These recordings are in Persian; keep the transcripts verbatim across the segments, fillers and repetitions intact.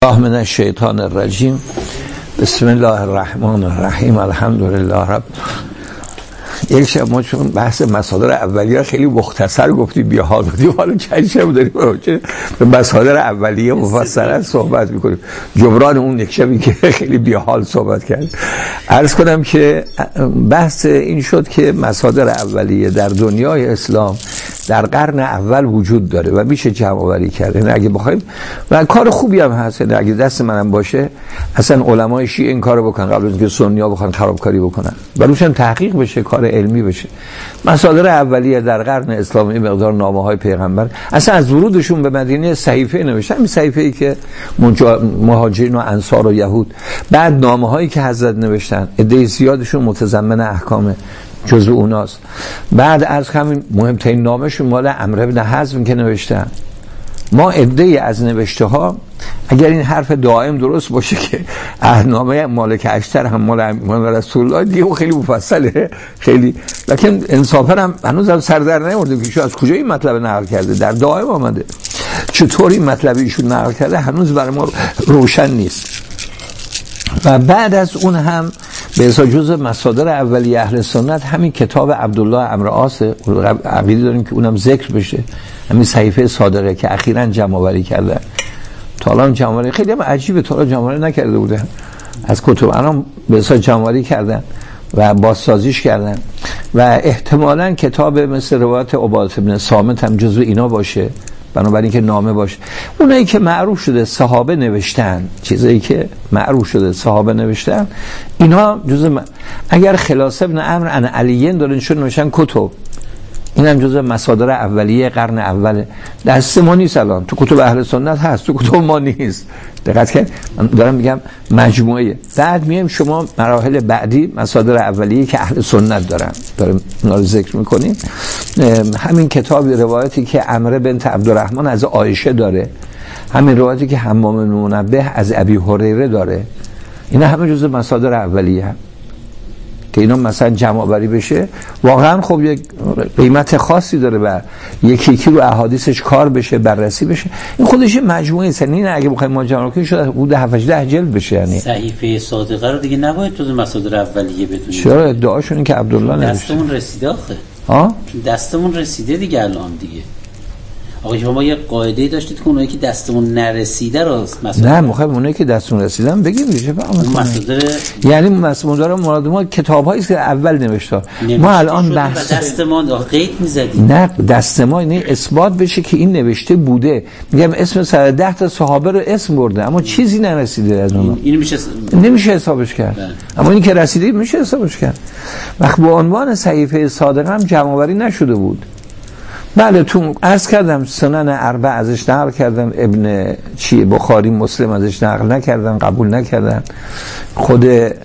الله من الشیطان الرجیم. بسم الله الرحمن الرحیم. الحمدلله رب. یک شب ما چون بحث مصادر اولیه خیلی مختصر گفتیم بیا حال بودیم، حالا چند شب داریم به مصادر اولیه مفصلا صحبت میکنیم، جبران اون یک شبی که خیلی بیا حال صحبت کرد. عرض کنم که بحث این شد که مصادر اولیه در دنیای اسلام در قرن اول وجود داره و میشه جمع آوری کرد. یعنی اگه بخوایم و کار خوبی هم هست، یعنی اگه دست منم باشه اصلا علمای شیعه این کارو بکنن قبل از اینکه سنی‌ها بخوان خرابکاری بکنن و روشن تحقیق بشه، کار علمی بشه. مصادر اولیه در قرن اسلامی مقدار نامه‌های پیغمبر، اصلا از ورودشون به مدینه صحیفه نوشتن، همین صحیفه‌ای که مهاجرین و انصار و یهود، بعد نامه‌هایی که حضرت نوشتن عده زیادشون متضمن احکام جزء اوناست. بعد از همین مهمترین نامه‌شون مال عمرو بن حزم که نوشتن. ما عده‌ای از نوشته ها اگر این حرف دائم درست باشه که اهنامه مالک اشتر هم مال محمد رسول الله دیگه خیلی مفصله خیلی، لکن انصافا هم هنوز هم سر در نیاوردیم که از کجا این مطلب نقل کرده، در دائم آمده، چطور این مطلب ایشون نقل کرده هنوز برای ما روشن نیست. و بعد از اون هم به حساب جزء مصادر اولیه اهل سنت همین کتاب عبدالله عمرو عاص، عقیده داریم که اونم ذکر بشه، همین صحیفه صادقه که اخیراً جمع آوری کردن. تا الان جمع آوری خیلی هم عجیبه، تا الان جمع آوری نکرده بودن از کتب، الان به حساب جمع آوری کردن و بازسازیش کردن و احتمالاً کتاب مثل روایت عبادة بن صامت هم جزو اینا باشه، بنابراین که نامه باشه. اونایی که معروف شده صحابه نوشتن، چیزایی که معروف شده صحابه نوشتن، اینا جزء م... اگر خلاص ابن عمرو عن علیین دارن چون نوشتن کتب، این هم جزء مصادر اولیه قرن اوله. دست ما نیست الان، تو کتب اهل سنت هست، تو کتب ما نیست. دقت کن، من دارم میگم مجموعه. بعد میایم شما مراحل بعدی مصادر اولیه که اهل سنت دارن، دارم اونا رو ذکر میکنیم. همین کتاب روایتی که عمرو بنت عبدالرحمن از عایشه داره، همین روایتی که حمام بن منبه از ابی هریره داره، اینا همه جزء مصادر اولیه هم. که اینا مثلا جمع آوری بشه واقعا خب یک قیمت خاصی داره و یکی یکی رو احادیثش کار بشه، بررسی بشه. این خودش مجموعه است، یعنی نه اگه بخوایم ما جمع کنیم شده حدود هفت هجده جلد بشه. یعنی صحیفه صادقه رو دیگه نباید تو مصادر اولیه بدونید. چرا؟ ادعاشون این که عبدالله نوشته. دستمون رسیده آخه. ها؟ دستمون رسیده دیگه الان دیگه. آقا شما یه قاعده داشتید که اونایی که دستمون نرسیده رو مصادر، نه میخوایم اونایی که دستمون رسیدن بگیم دیگه مصادر، یعنی مصادر مراد ما کتابایی که اول نوشته. ما الان بحث دستمان قید می‌زدیم، نه دست ما اینه اثبات بشه که این نوشته بوده. میگم اسم صد ده تا صحابه رو اسم برده اما چیزی نرسیده از اون، این میشه نمیشه حسابش کرد. بله. اما این که رسیده میشه حسابش کرد. وقت به عنوان صحیفه صادقه هم جمع آوری نشده بود. بله تو عرض کردم سنن اربع ازش نقل کردم، ابن چی بخاری مسلم ازش نقل نکردن، قبول نکردن. خود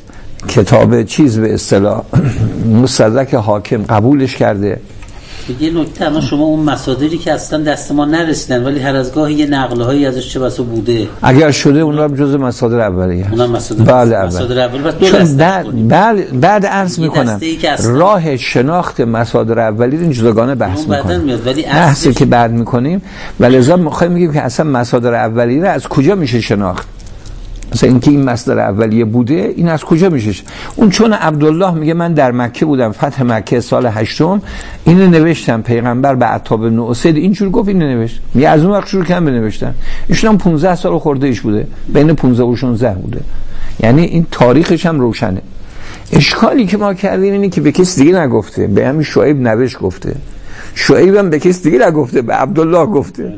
کتاب چیز به اصطلاح مستدرک حاکم قبولش کرده. یه نکته، اما شما اون مصادری که اصلا دست ما نرسیدن ولی هر از گاهی یه نقل‌هایی ازش چه بسا بوده، اگر شده اون رو جزء مصادر اولیه. اونم مصادر بله اول. مصادر اول دو چون بعد بعد بعد عرض میکنم راه شناخت مصادر اولیه این جداگانه بحث میکنیم، بحثی که بعد میکنیم و لذا میخوایم بگیم که اصلا مصادر اولیه رو از کجا میشه شناخت. مثلا اینکه این مصدر اولیه بوده این از کجا میشه؟ اون چون عبدالله میگه من در مکه بودم، فتح مکه سال هشتم اینو نوشتم، پیغمبر به عتاب بن اسید اینجور گفت، اینو نوشت. میگه از اون وقت شروع کردم بنوشتن. ایشون هم پانزده سال خورده ایش بوده، بین پانزده و شانزده بوده، یعنی این تاریخش هم روشنه. اشکالی که ما کردیم اینه که به کسی دیگه نگفته، به همین شعیب نوشت گفته، شعیب هم به کسی دیگه نگفته، به عبدالله گفته.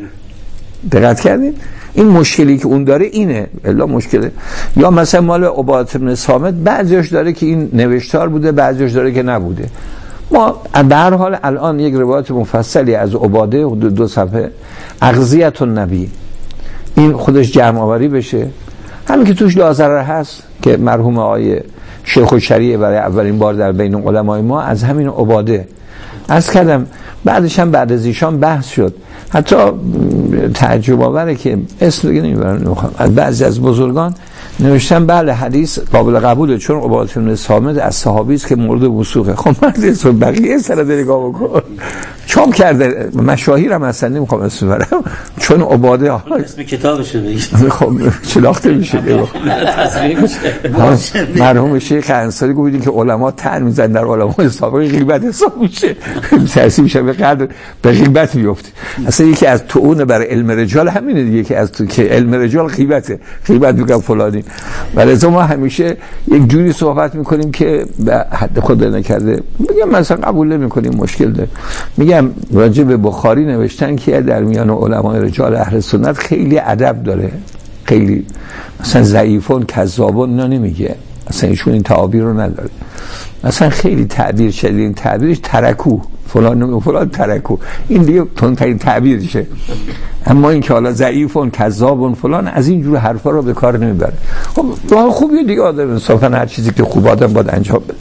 دقت کردین؟ این مشکلی که اون داره اینه، الا مشکله. یا مثلا مال عبادة بن صامت بعضیش داره که این نوشتار بوده، بعضیش داره که نبوده. ما به هر حال الان یک روایت مفصلی از عباده حدود دو صفحه اغذیة النبی، این خودش جمع آوری بشه، همین که توش لازره هست که مرحوم آقای شیخ الشریعه برای اولین بار در بین علمای ما از همین عباده عرض کردم. بعدش هم بعد از ایشان بحث شد، حتی تعجب آوره که اسم دیگه نمیبرن، بعضی از بزرگان نوشتن بله حدیث قابل قبوله چون عبادة بن صامت از صحابی است که مورد وثوقه. خب مرد بقیه سند نگاه بکن چاپ کرده مشاهیر هم اصلا نمیخوام اسم ببرم چون عباده اسم کتابشه بگید خب شناخته میشه مرحوم شیخ انصاری گفتن که علما طعن میزنن در علمای سابق غیبت حساب میشه ترسی میشه به قدر به غیبت میفته. اصلا یکی از طعون بر علم رجال همینه دیگه که از تو که علم رجال غیبته غیبت میگم فلانی. ولی ما همیشه یک جوری صحبت میکنیم که به حد خود نکرده میگم مثلا قبول نمیکنیم مشکل داره. میگم راجع به بخاری نوشتن که در میان علمای رجال اهل سنت خیلی ادب داره خیلی مثلا ضعیفون کذابون اینا نمیگه اصلا ایشون این تعابیر رو نداره مثلا خیلی تعبیر شدید این تعبیرش ترکو فلان فلان ترکو این دیگه تندترین تعبیرشه. اما این که حالا ضعیفون کذابون فلان از این جور حرفا رو به کار نمیبره. خب راه خوبیه دیگه آدم انصافا هر چیزی که خوب آدم باید انجام بده.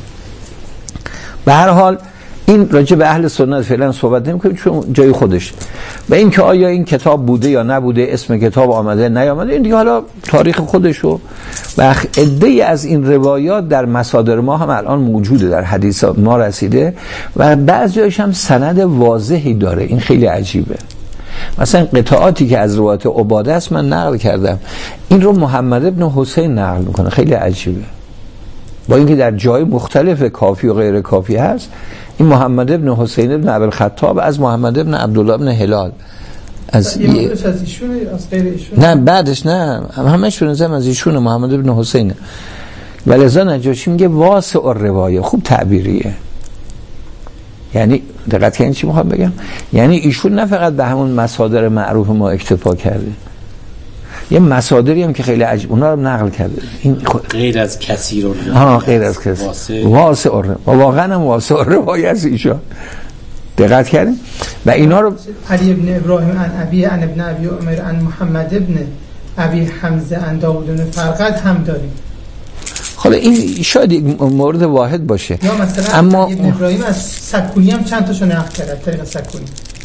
به هر حال این راجع به اهل سنت فعلا صحبت نمی‌کنیم چون جای خودش و این که آیا این کتاب بوده یا نبوده اسم کتاب آمده نیامده این دیگه حالا تاریخ خودشو و عده‌ای از این روایات در مصادر ما هم الان موجوده در حدیث ما رسیده و بعضی‌هاش هم سند واضحی داره. این خیلی عجیبه. مثلا قطعاتی که از روایت عباده است من نقل کردم این رو محمد ابن حسین نقل میکنه خیلی عجیبه با اینکه در جای مختلف کافی و غیر کافی هست. این محمد ابن حسین ابن ابوالخطاب از محمد ابن عبدالله ابن هلال از ی... از ایشونه از غیر ایشونه نه بعدش نه همشون زم از ایشونه محمد ابن حسین. ولذا نجاشی میگه واسع الروایه خوب تعبیریه یعنی دقت کنید چی میخوام بگم یعنی ایشون نه فقط به همون مصادر معروف ما اکتفا کرده یه مصادری هم که خیلی عجیب اونا رو نقل کرده این خود... غیر از کثیر و ها غیر از کثیر واسع واسع و واقعا هم واسع روایت از ایشون دقت کردیم و اینا رو علی ابن ابراهیم عن ابی عن ابن ابی عمر عن محمد ابن ابی حمزه عن داوود بن فرقد هم داریم. خب این شاید مورد واحد باشه یا مثلا اما ابن ابراهیم از سکونی هم چند تاشو نقل کرده طریق سکونی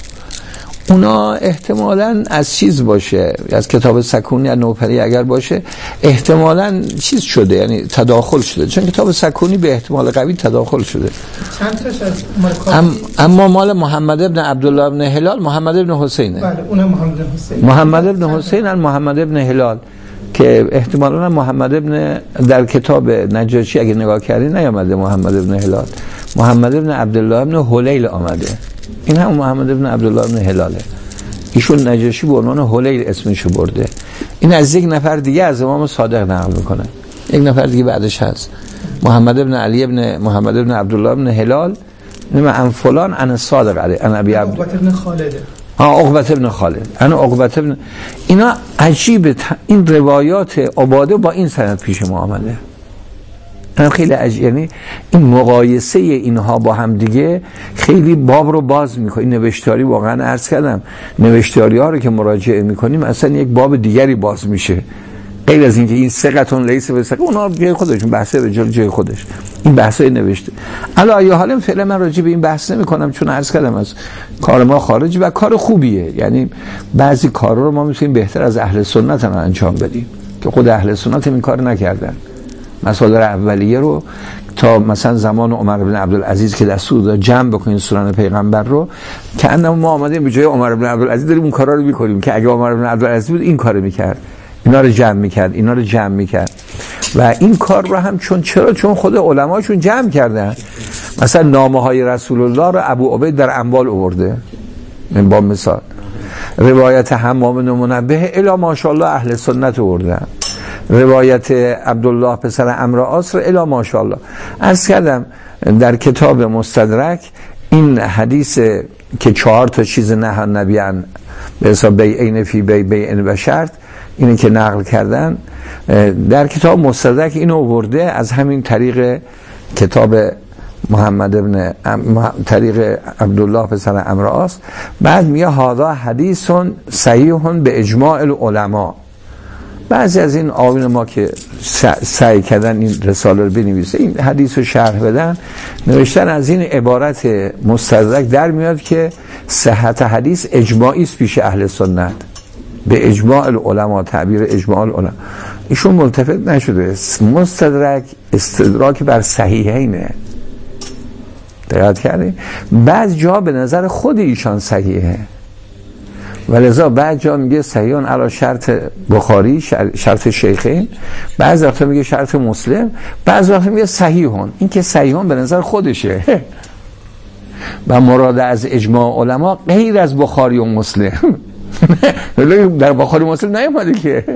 اونا احتمالاً از چیز باشه از کتاب سکونی از نوپری اگر باشه احتمالاً چیز شده یعنی تداخل شده چون کتاب سکونی به احتمال قوی تداخل شده چند تاش از مال ام اما مال محمد ابن عبدالله ابن هلال محمد ابن حسینه. بله اونم محمد ابن حسین محمد ابن حسین ان محمد ابن هلال که احتمالاً محمد ابن در کتاب نجاشی اگه نگاه کردین نیامده محمد ابن هلال محمد ابن عبدالله ابن حلیل آمده. این هم محمد ابن عبدالله ابن هلاله ایشون نجاشی به عنوان حلیل اسمشو برده. این از یک نفر دیگه از امام صادق نقل میکنه یک نفر دیگه بعدش هست محمد ابن علی ابن محمد ابن عبدالله ابن هلال نمه ان فلان ان صادق علی ان ابی عبد عقبت ابن خالده آه عقبت ابن خالد انا عقبت ابن اینا عجیبه این روایات عباده با این سند پیش ما آمده این خیلی عجیب یعنی این مقایسه اینها با هم دیگه خیلی باب رو باز میکنه. این نوشتاری واقعا عرض کردم نوشتاری ها رو که مراجعه میکنیم اصلا یک باب دیگری باز میشه غیر از اینکه این ثقتون لیس به ثقه اونا جای خودشون بحث رجال جای خودش این بحثای نوشته الا یا حالا فعلا من راجع به این بحث نمیکنم چون عرض کردم از کار ما خارج و کار خوبیه یعنی بعضی کارا رو ما میتونیم بهتر از اهل سنت هم انجام بدیم که خود اهل سنت این کار نکردن. مصادر اولیه رو تا مثلا زمان عمر بن عبدالعزیز که دستور داد جمع بکنین سنن پیغمبر رو که انما ما آمدیم به جای عمر بن عبدالعزیز داریم اون کارا رو میکنیم که اگه عمر بن عبدالعزیز بود این کارو میکرد اینا رو جمع میکرد اینا رو جمع میکرد و این کار رو هم چون چرا چون خود علماشون جمع کردن مثلا نامه های رسول الله رو ابو عبید در اموال آورده من با مثال روایت حمام بن منبه الی ماشاءالله اهل سنت آوردن روایت عبدالله پسر عمرو عاص الی ماشاءالله. عرض کردم در کتاب مستدرک این حدیث که چهار تا چیز نه نبیان به حساب بیعین فی بی بیعین و شرط اینی که نقل کردن در کتاب مستدرک اینو آورده از همین طریق کتاب محمد ابن طریق عبدالله پسر عمرو عاص بعد میگه هذا حدیث صحیح به اجماع العلماء. بعضی از این آیون ما که سعی کردن این رساله رو بنویسه این حدیث رو شرح بدن نوشتن از این عبارت مستدرک در میاد که صحت حدیث اجماعی است پیش اهل سنت به اجماع العلماء، تعبیر اجماع العلماء، ایشون ملتفت نشده. مستدرک استدراک بر صحیحینه، دقت کردید؟ بعض جا به نظر خود ایشان صحیحه و لذا بعض جا میگه صحیحون علی شرط بخاری، شرط شیخین، بعض وقتا میگه شرط مسلم، بعض وقتا میگه صحیحون. این که صحیحون به نظر خودشه و مراد از اجماع علما غیر از بخاری و مسلم. در بخاری و مسلم نیومده که.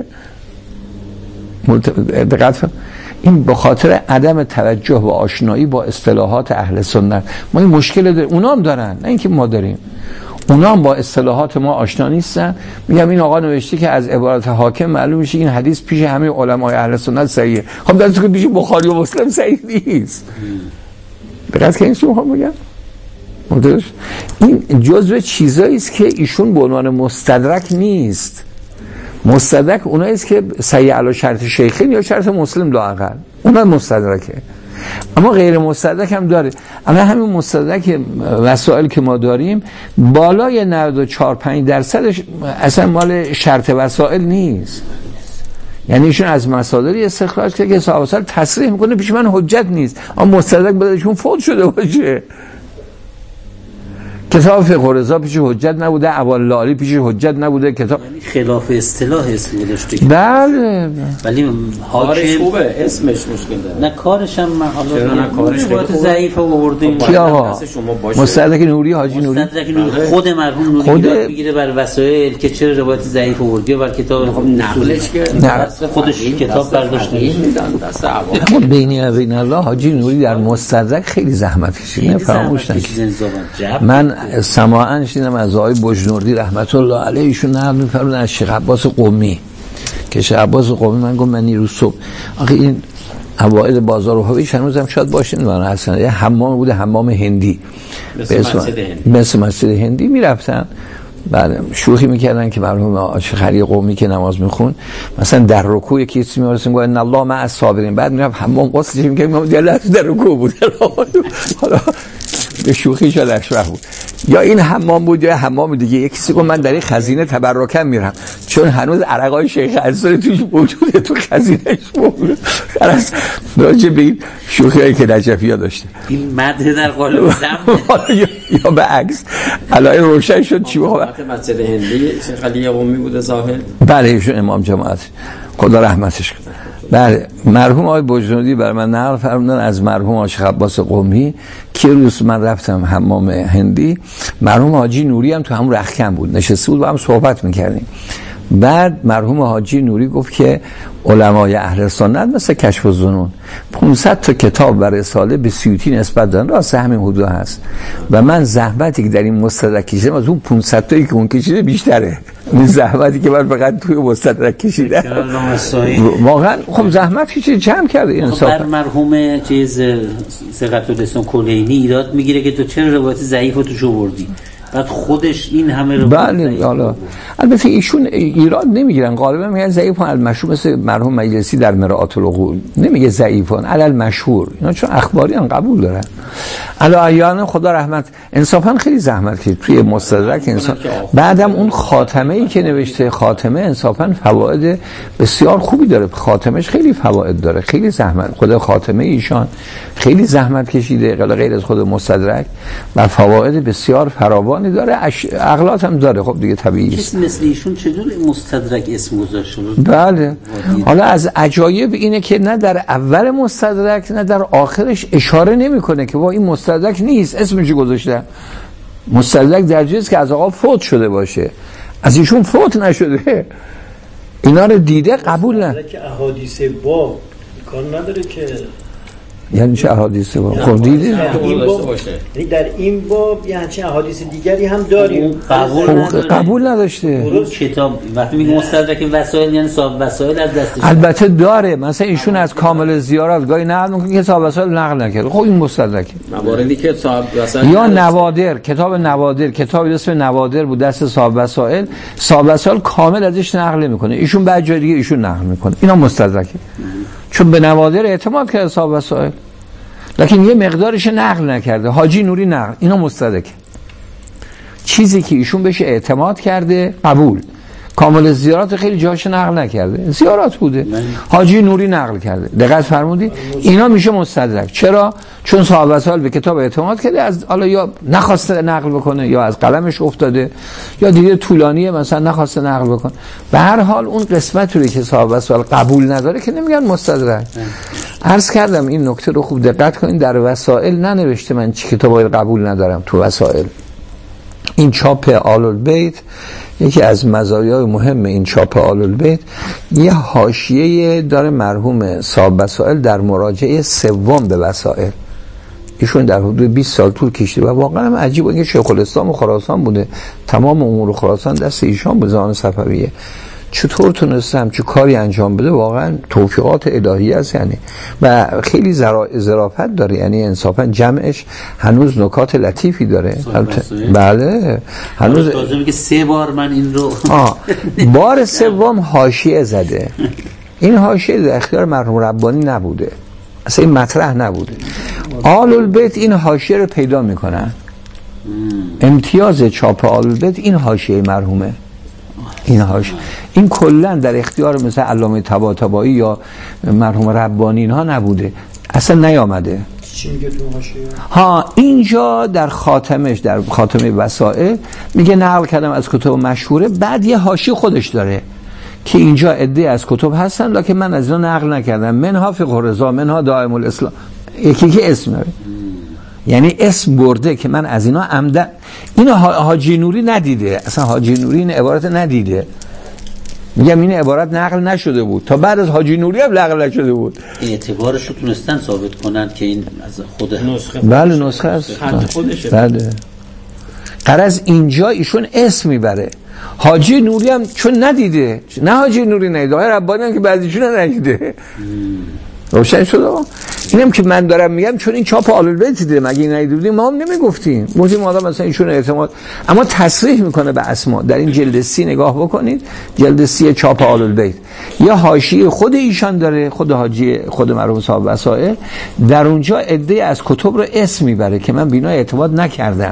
دقت، این به خاطر عدم توجه و آشنایی با اصطلاحات اهل سنت. ما این مشکل داریم، اونا هم دارن، نه اینکه ما داریم. اونا هم با اصطلاحات ما آشنا نیستن. میگم این آقا نوشته که از عبارت حاکم معلوم میشه این حدیث پیش همه علمای اهل سنت صحیحه. خب در که پیش بخاری و مسلم صحیح نیست. دقت که این چی میخوام بگم؟ این جزء چیزایی است که ایشون به عنوان مستدرک نیست. مستدرک اونایی است که صحیح علی شرط شیخین یا شرط مسلم لااقل، اونا مستدرکه. اما غیر مستدرک هم داره. اما همین مستدرک وسائل که ما داریم بالای نود و چهار پنج درصدش اصلا مال شرط وسائل نیست. یعنی ایشون از مصادری استخراج کرده که صاحب اصل تصریح میکنه پیش من حجت نیست، اما مستدرک بذارشون فوت شده باشه. کتاب فقه رضا پیش حجت نبوده، اول لالی پیش حجت نبوده، کتاب یعنی خلاف اصطلاح اسم گذاشته. بله ولی کارش خوبه، اسمش مشکل داره. نه کارش هم حالا نه کارش روایت ضعیف آوردیم. کی آقا؟ مستدرک نوری، حاجی نوری. مستدرک نوری خود مرحوم نوری خود میگیره بر وسایل که چرا روایت ضعیف آوردی و بر کتاب خب نقلش که خودش کتاب برداشته میدن دست عوام. بین و بین الله حاجی نوری در مستدرک خیلی زحمت کشید. فراموش نکنید. من سماعاً شنیدم از آقای بجنوردی رحمت الله علیه، ایشون نقل می‌فرمودن از شیخ عباس قمی که شیخ عباس قمی من گفت من نیروز صبح آخه این اوائل بازار و هویش هنوزم شاید باشین من اصلا یه حمام بوده، حمام هندی مثل مسجد هندی مثل مسجد هندی میرفتن. بعد شوخی میکردن که مرحوم شیخ علی قمی که نماز میخون مثلا در رکوع یکی چیزی می‌رسیم گفت ان الله مع الصابرین، بعد میرفت حمام غسل می‌کرد میگم در رکوع بود. حالا به شوخی شد اشرح بود یا این حمام بود یا حمام دیگه. یکی کسی گفت من در این خزینه تبرکم میرم چون هنوز عرقای شیخ انصاری توش موجوده، تو خزینهش موجود. خلاص راجع به این شوخیایی که نجفی‌ها داشته این مدح در قالب زم یا به عکس علای روشن شد چی بخواه مسجد هندی شیخ علی قمی بوده ظاهر. بله ایشون امام جماعت خدا رحمتش کنه. بله مرحوم آقای بجنوردی بر من نقل فرمودن از مرحوم شیخ عباس قمی که روز من رفتم حمام هندی، مرحوم حاجی نوری هم تو همون رختکن بود نشسته بود با هم صحبت میکردیم. بعد مرحوم حاجی نوری گفت که علمای اهل سنت مثل کشف الظنون پانصد تا کتاب و رساله به سیوطی نسبت دادن، راست همین حدود هست و من زحمتی که در این مستدرک کشیدم از اون پانصد تایی که اون کشیده بیشتره. این زحمتی که من فقط توی مستدرک کشیدم واقعا خب زحمت کشید جمع کرده این انصاف. بر مرحوم چیز ثقت الاسلام کلینی ایراد میگیره که تو چرا روایت ضعیف رو توش آوردی، بعد خودش این همه رو بله. حالا البته ایشون ایراد نمیگیرن، غالبا میگن ضعیفون المشهور، مثل مرحوم مجلسی در مرآت العقول نمیگه ضعیفون علل مشهور، اینا چون اخباری هم قبول دارن. الایان خدا رحمت انصافا خیلی زحمت کشید توی مستدرک انصاف. بعدم اون خاتمه ای که نوشته، خاتمه انصافا فواید بسیار خوبی داره، خاتمش خیلی فواید داره، خیلی زحمت خدا خاتمه ایشان خیلی زحمت کشیده غیر از خود مستدرک و فواید بسیار فراوان داره، اغلاط هم داره. خب دیگه طبیعی است. کسی مثل ایشون چطور مستدرک اسم گذاشته؟ بله. حالا از عجایب اینه که نه در اول مستدرک نه در آخرش اشاره نمیکنه که وا این مستدرک نیست، اسمش گذاشته. مستدرک درجه است که از آقا فوت شده باشه، از ایشون فوت نشده. اینا رو دیده قبول نه. که احادیث باب کار نداره که یعنی چه احادیث باب؟ خب دیدی؟ این باب یعنی در این باب یعنی چه احادیث دیگری هم داریم قبول نداره. قبول نداشته. اون کتاب وقتی میگه مستدرک وسائل یعنی صاحب وسائل از دستش البته داره، مثلا ایشون از کامل زیارت گاهی نقل میکنه که صاحب وسائل نقل نکرده. خب این مستدرکه. مواردی که صاحب وسائل یا نوادر، کتاب نوادر، کتاب اسم نوادر بود دست صاحب وسائل، صاحب وسائل کامل ازش نقل نمیکنه، ایشون بعد جای دیگه ایشون نقل میکنه. اینا مستدرکه. چون به نوادر اعتماد کرده صاحب وسائل لکن یه مقدارش نقل نکرده. حاجی نوری نقل، اینا مستدرکه. چیزی که ایشون بهش اعتماد کرده قبول، کامل زیارات خیلی جاش نقل نکرده، زیارات بوده. حاجی نوری نقل کرده. دقت فرمودید؟ اینا میشه مستدرک. چرا؟ چون صاحب وسائل به کتاب اعتماد کرده، از حالا یا نخواسته نقل بکنه یا از قلمش افتاده یا دیگه طولانیه مثلا نخواسته نقل بکنه. به هر حال اون قسمت رو که صاحب وسائل قبول نداره که نمیگن مستدرک. عرض کردم این نکته رو خوب دقت کنین، در وسائل ننوشته من چه کتابایی قبول ندارم. تو وسائل این چاپ آل البیت، یکی از مزایای مهم این چاپ آل البیت یه حاشیه داره مرحوم صاحب وسائل در مراجعه سوم به وسائل. ایشون در حدود بیست سال طول کشیده و واقعا هم عجیب بود که شیخ الاسلام خراسان بوده، تمام امور خراسان دست ایشان به زمان صفویه. چطور تونسته همچه کاری انجام بده؟ واقعا توفیقات الهی است یعنی، و خیلی ظرافت داره، یعنی انصافا جمعش هنوز نکات لطیفی داره. بله هنوز تازه میگه سه بار من این رو آه. بار سوم حاشیه زده. این حاشیه در اختیار مرحوم ربانی نبوده، اصلا این مطرح نبوده. آل البیت این حاشیه رو پیدا میکنن. امتیاز چاپ آل البیت این حاشیه مرحومه. این هاش این کلا در اختیار مثل علامه طباطبایی یا مرحوم ربانی اینها نبوده، اصلا نیامده. چی میگه تو حاشیه؟ ها اینجا در خاتمش، در خاتمه وسائل میگه نقل کردم از کتب مشهوره، بعد یه حاشیه خودش داره که اینجا عده از کتب هستن لکه من از اینا نقل نکردم، منها فقه رضا، منها دائم الاسلام، یکی که اسم داره، یعنی اسم برده که من از اینا عمدن. اینو حاجی نوری ندیده، اصلا حاجی نوری این عبارت ندیده. میگم این عبارت نقل نشده بود، تا بعد از حاجی نوری هم نقل نشده بود. این اعتبارش رو تونستن ثابت کنن که این از خود نسخه. بله نسخه است. خودشه. بله. غرض اینجا ایشون اسم میبره. حاجی نوری هم چون ندیده، نه حاجی نوری ندیده، آقای ربانی هم که بعضیشون ندیده. روشن شد آقا؟ اینم که من دارم میگم چون این چاپ آل البیت دیده، مگه این ندیده بودیم ما هم نمیگفتیم. گفتیم آدم مثلا ایشون اعتماد، اما تصریح میکنه به اسما. در این جلد سی نگاه بکنید، جلد سی چاپ آل البیت یا حاشیه خود ایشان داره، خود حاجی خود مرحوم صاحب وسائل، در اونجا عده از کتب رو اسم میبره که من بینا اعتماد نکردم.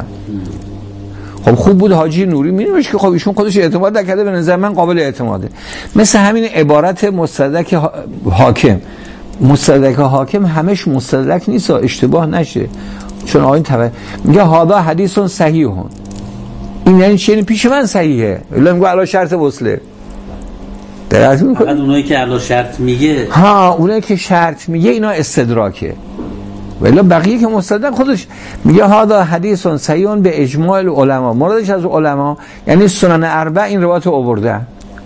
خب خوب بود حاجی نوری مینوشت که خب ایشون خودش اعتماد نکرده، به نظر من قابل اعتماده. مثل همین عبارت مستدرک حاکم، مستدرک حاکم همش مستدرک نیست، اشتباه نشه، چون آقای طبعا میگه هادا حدیثون صحیحون، این یعنی چی؟ پیش من صحیحه، الا میگه علی شرط وصله. درست میکنه. فقط اونایی که علی شرط میگه، ها اونایی که شرط میگه اینا استدراکه، ولی بقیه که مستدرک خودش میگه هادا حدیثون صحیحون به اجماع العلماء، مرادش از علما یعنی سنن اربع این روایت آورده.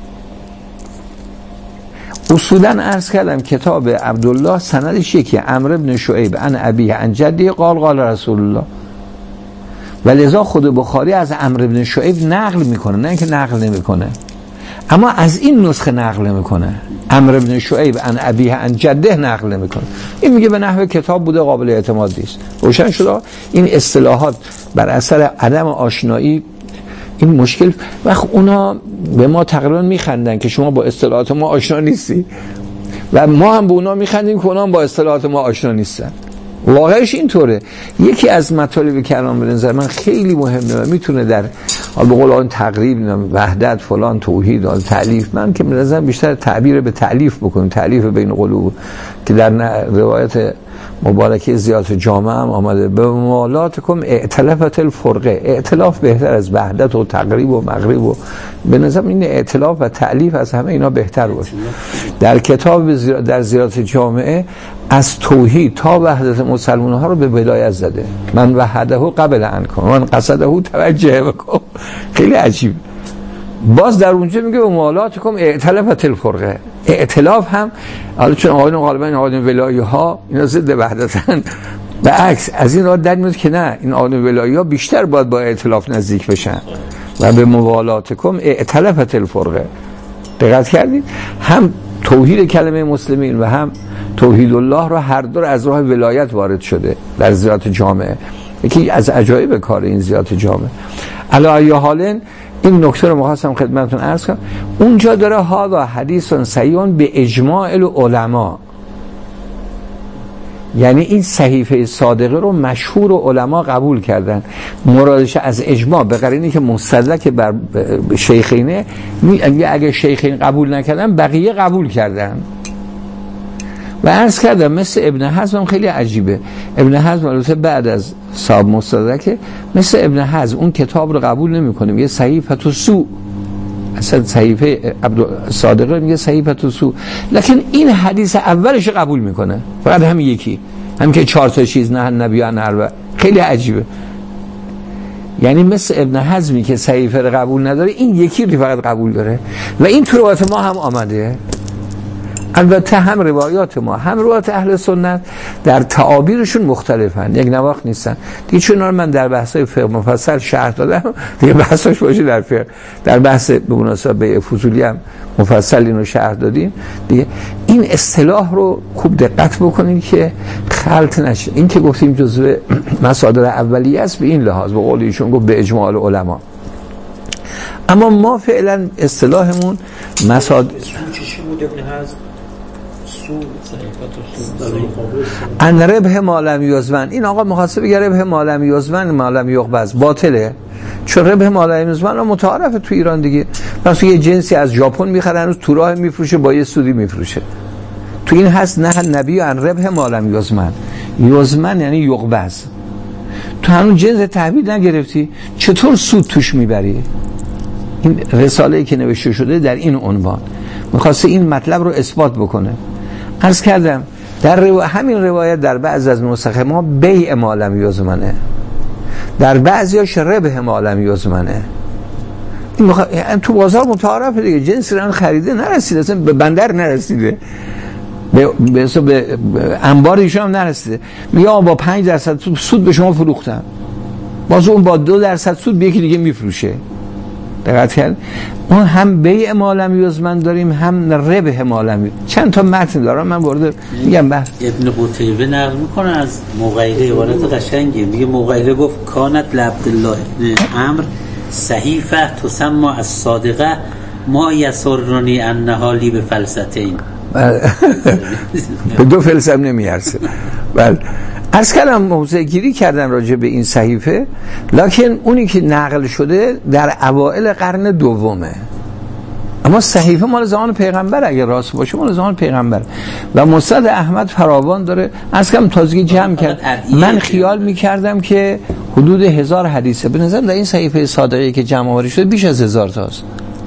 اصولا عرض کردم کتاب عبدالله سندش یکی، عمرو بن شعیب عن ابیه عن جدیه قال قال رسول الله، و لذا خود بخاری از عمرو بن شعیب نقل میکنه، نه اینکه نقل نمیکنه، اما از این نسخه نقل نمیکنه. عمرو بن شعیب عن ابیه عن جده نقل نمیکنه. این میگه به نحو کتاب بوده، قابل اعتماد نیست. روشن شد؟ این اصطلاحات بر اثر عدم آشنایی این مشکل، وقت اونا به ما تقریبا میخندن که شما با اصطلاحات ما آشنا نیستی و ما هم به اونا میخندیم که اونا هم با اصطلاحات ما آشنا نیستن. واقعش اینطوره. یکی از مطالب کلام به نظر من خیلی مهمه و میتونه در به قول آن تقریب وحدت فلان توحید آن تألیف، من که به نظر بیشتر تعبیر به تألیف بکنیم، تألیف بین قلوب، که در روایت مبارکه زیارت جامعه هم آمده به موالاتکم ائتلافت الفرقه، ائتلاف بهتر از وحدت و تقریب و مغرب، و به نظر این ائتلاف و تألیف از همه اینا بهتر باشه. در کتاب در زیارت جامعه از توحید تا وحدت مسلمان ها رو به ولایت زده، من وحده قبل انکم من قصده توجه بکن. خیلی عجیب. باز در اونجا میگه به موالاتکم ائتلافت الفرقه، ائتلاف هم حالا چون آقایون غالبا این آقایون ولایی ها اینا ضد وحدتن، به عکس از این راه در میاد که نه، این آقایون ولایی ها بیشتر باید با ائتلاف نزدیک بشن و به موالاتکم ائتلافت الفرقه. دقت کردید؟ هم توحید کلمه مسلمین و هم توحید الله رو هر دو از راه ولایت وارد شده در زیارت جامعه. یکی از عجایب کار این زیارت جامعه. علی ای حالن این نکته رو می‌خواستم خدمتتون عرض کنم. اونجا داره ها و حدیث صحیحون به اجماع العلماء، یعنی این صحیفه صادقه رو مشهور و علما قبول کردن، مرادش از اجماع به قرینه که مستدرک بر شیخینه، اگه شیخین قبول نکردن بقیه قبول کردن. و عرض کردم مثل ابن حزم خیلی عجیبه. ابن حزم البته بعد از صاحب مستدرکه، مثل ابن حزم اون کتاب رو قبول نمی‌کنه، میگه صحیفه سو، اصلا صحیفه صادقه میگه صحیفه سو، لکن این حدیث اولش قبول میکنه، فقط همین یکی، هم که چهار تا چیز نه نبی ان اربع. خیلی عجیبه. یعنی مثل ابن حزمی که صحیفه رو قبول نداره، این یکی رو فقط قبول داره. و این تو روایات ما هم آمده. البته هم روایات ما هم روایات اهل سنت در تعابیرشون مختلفن، یک نواخت نیستن دیگه. چون من در بحث‌های فقه مفصل شرح دادم دیگه، بحثش باشه در فقه، در بحث به مناسبه فضولی هم مفصل اینو شرح دادیم دیگه. این اصطلاح رو خوب دقت بکنید که خلط نشه. این که گفتیم جزء مصادر اولیه است به این لحاظ، به قول ایشون گفت به اجماع العلماء. اما ما فعلا اصطلاحمون مصادر چی بود ابن حزم؟ ان ربح مالم یزمن. این آقا مخاطب بگه ربح مالم یزمن مالم یقبض باطله، چون ربح مالم یزمن متعارفه تو ایران دیگه. مثلا یه جنسی از ژاپن میخره هنوز تو راه میفروشه، با یه سودی میفروشه. تو این هست نه نبی ان ربح مالم یزمن. یزمن یعنی یقبض. تو هنوز جنس تحویل نگرفتی، چطور سود توش میبری؟ این رساله‌ای که نوشته شده در این عنوان میخواسته این مطلب رو اثبات بکنه. عرض کردم در رو... همین روایت در بعض از نسخ ما بیع مالم یزمنه، در بعضیاش ربح مالم یزمنه. این مخ... تو بازار متعارفه دیگه، جنسی رو خریده نرسیده، اصلا به بندر نرسیده، به به به انبار ایشون هم نرسیده، میگه با پنج درصد سود به شما فروختم، باز اون با دو درصد سود به یکی دیگه میفروشه. دقت کرد؟ اون هم بیع مالم یزمن داریم، هم ربح مالم. چند تا متن دارم من برده میگم. بحث ابن قتیبه نقل میکنه از مغیره، عبارت قشنگه، میگه مغیره گفت کانت لعبدالله ابن عمرو صحیفه تسمى از صادقه ما یسرنی انها لی به فلسطین. به دو فلسفه نمیارسه. بله عرض کردم موضع گیری کردن راجع به این صحیفه، لکن اونی که نقل شده در اوائل قرن دومه، اما صحیفه مال زمان پیغمبر اگه راست باشه مال زمان پیغمبر. و مسند احمد فراوان داره. عرض کردم تازگی جمع کرد، من خیال میکردم که حدود هزار حدیثه، به نظر در این صحیفه صادقی که جمع آوری شده بیش از هزار تاست.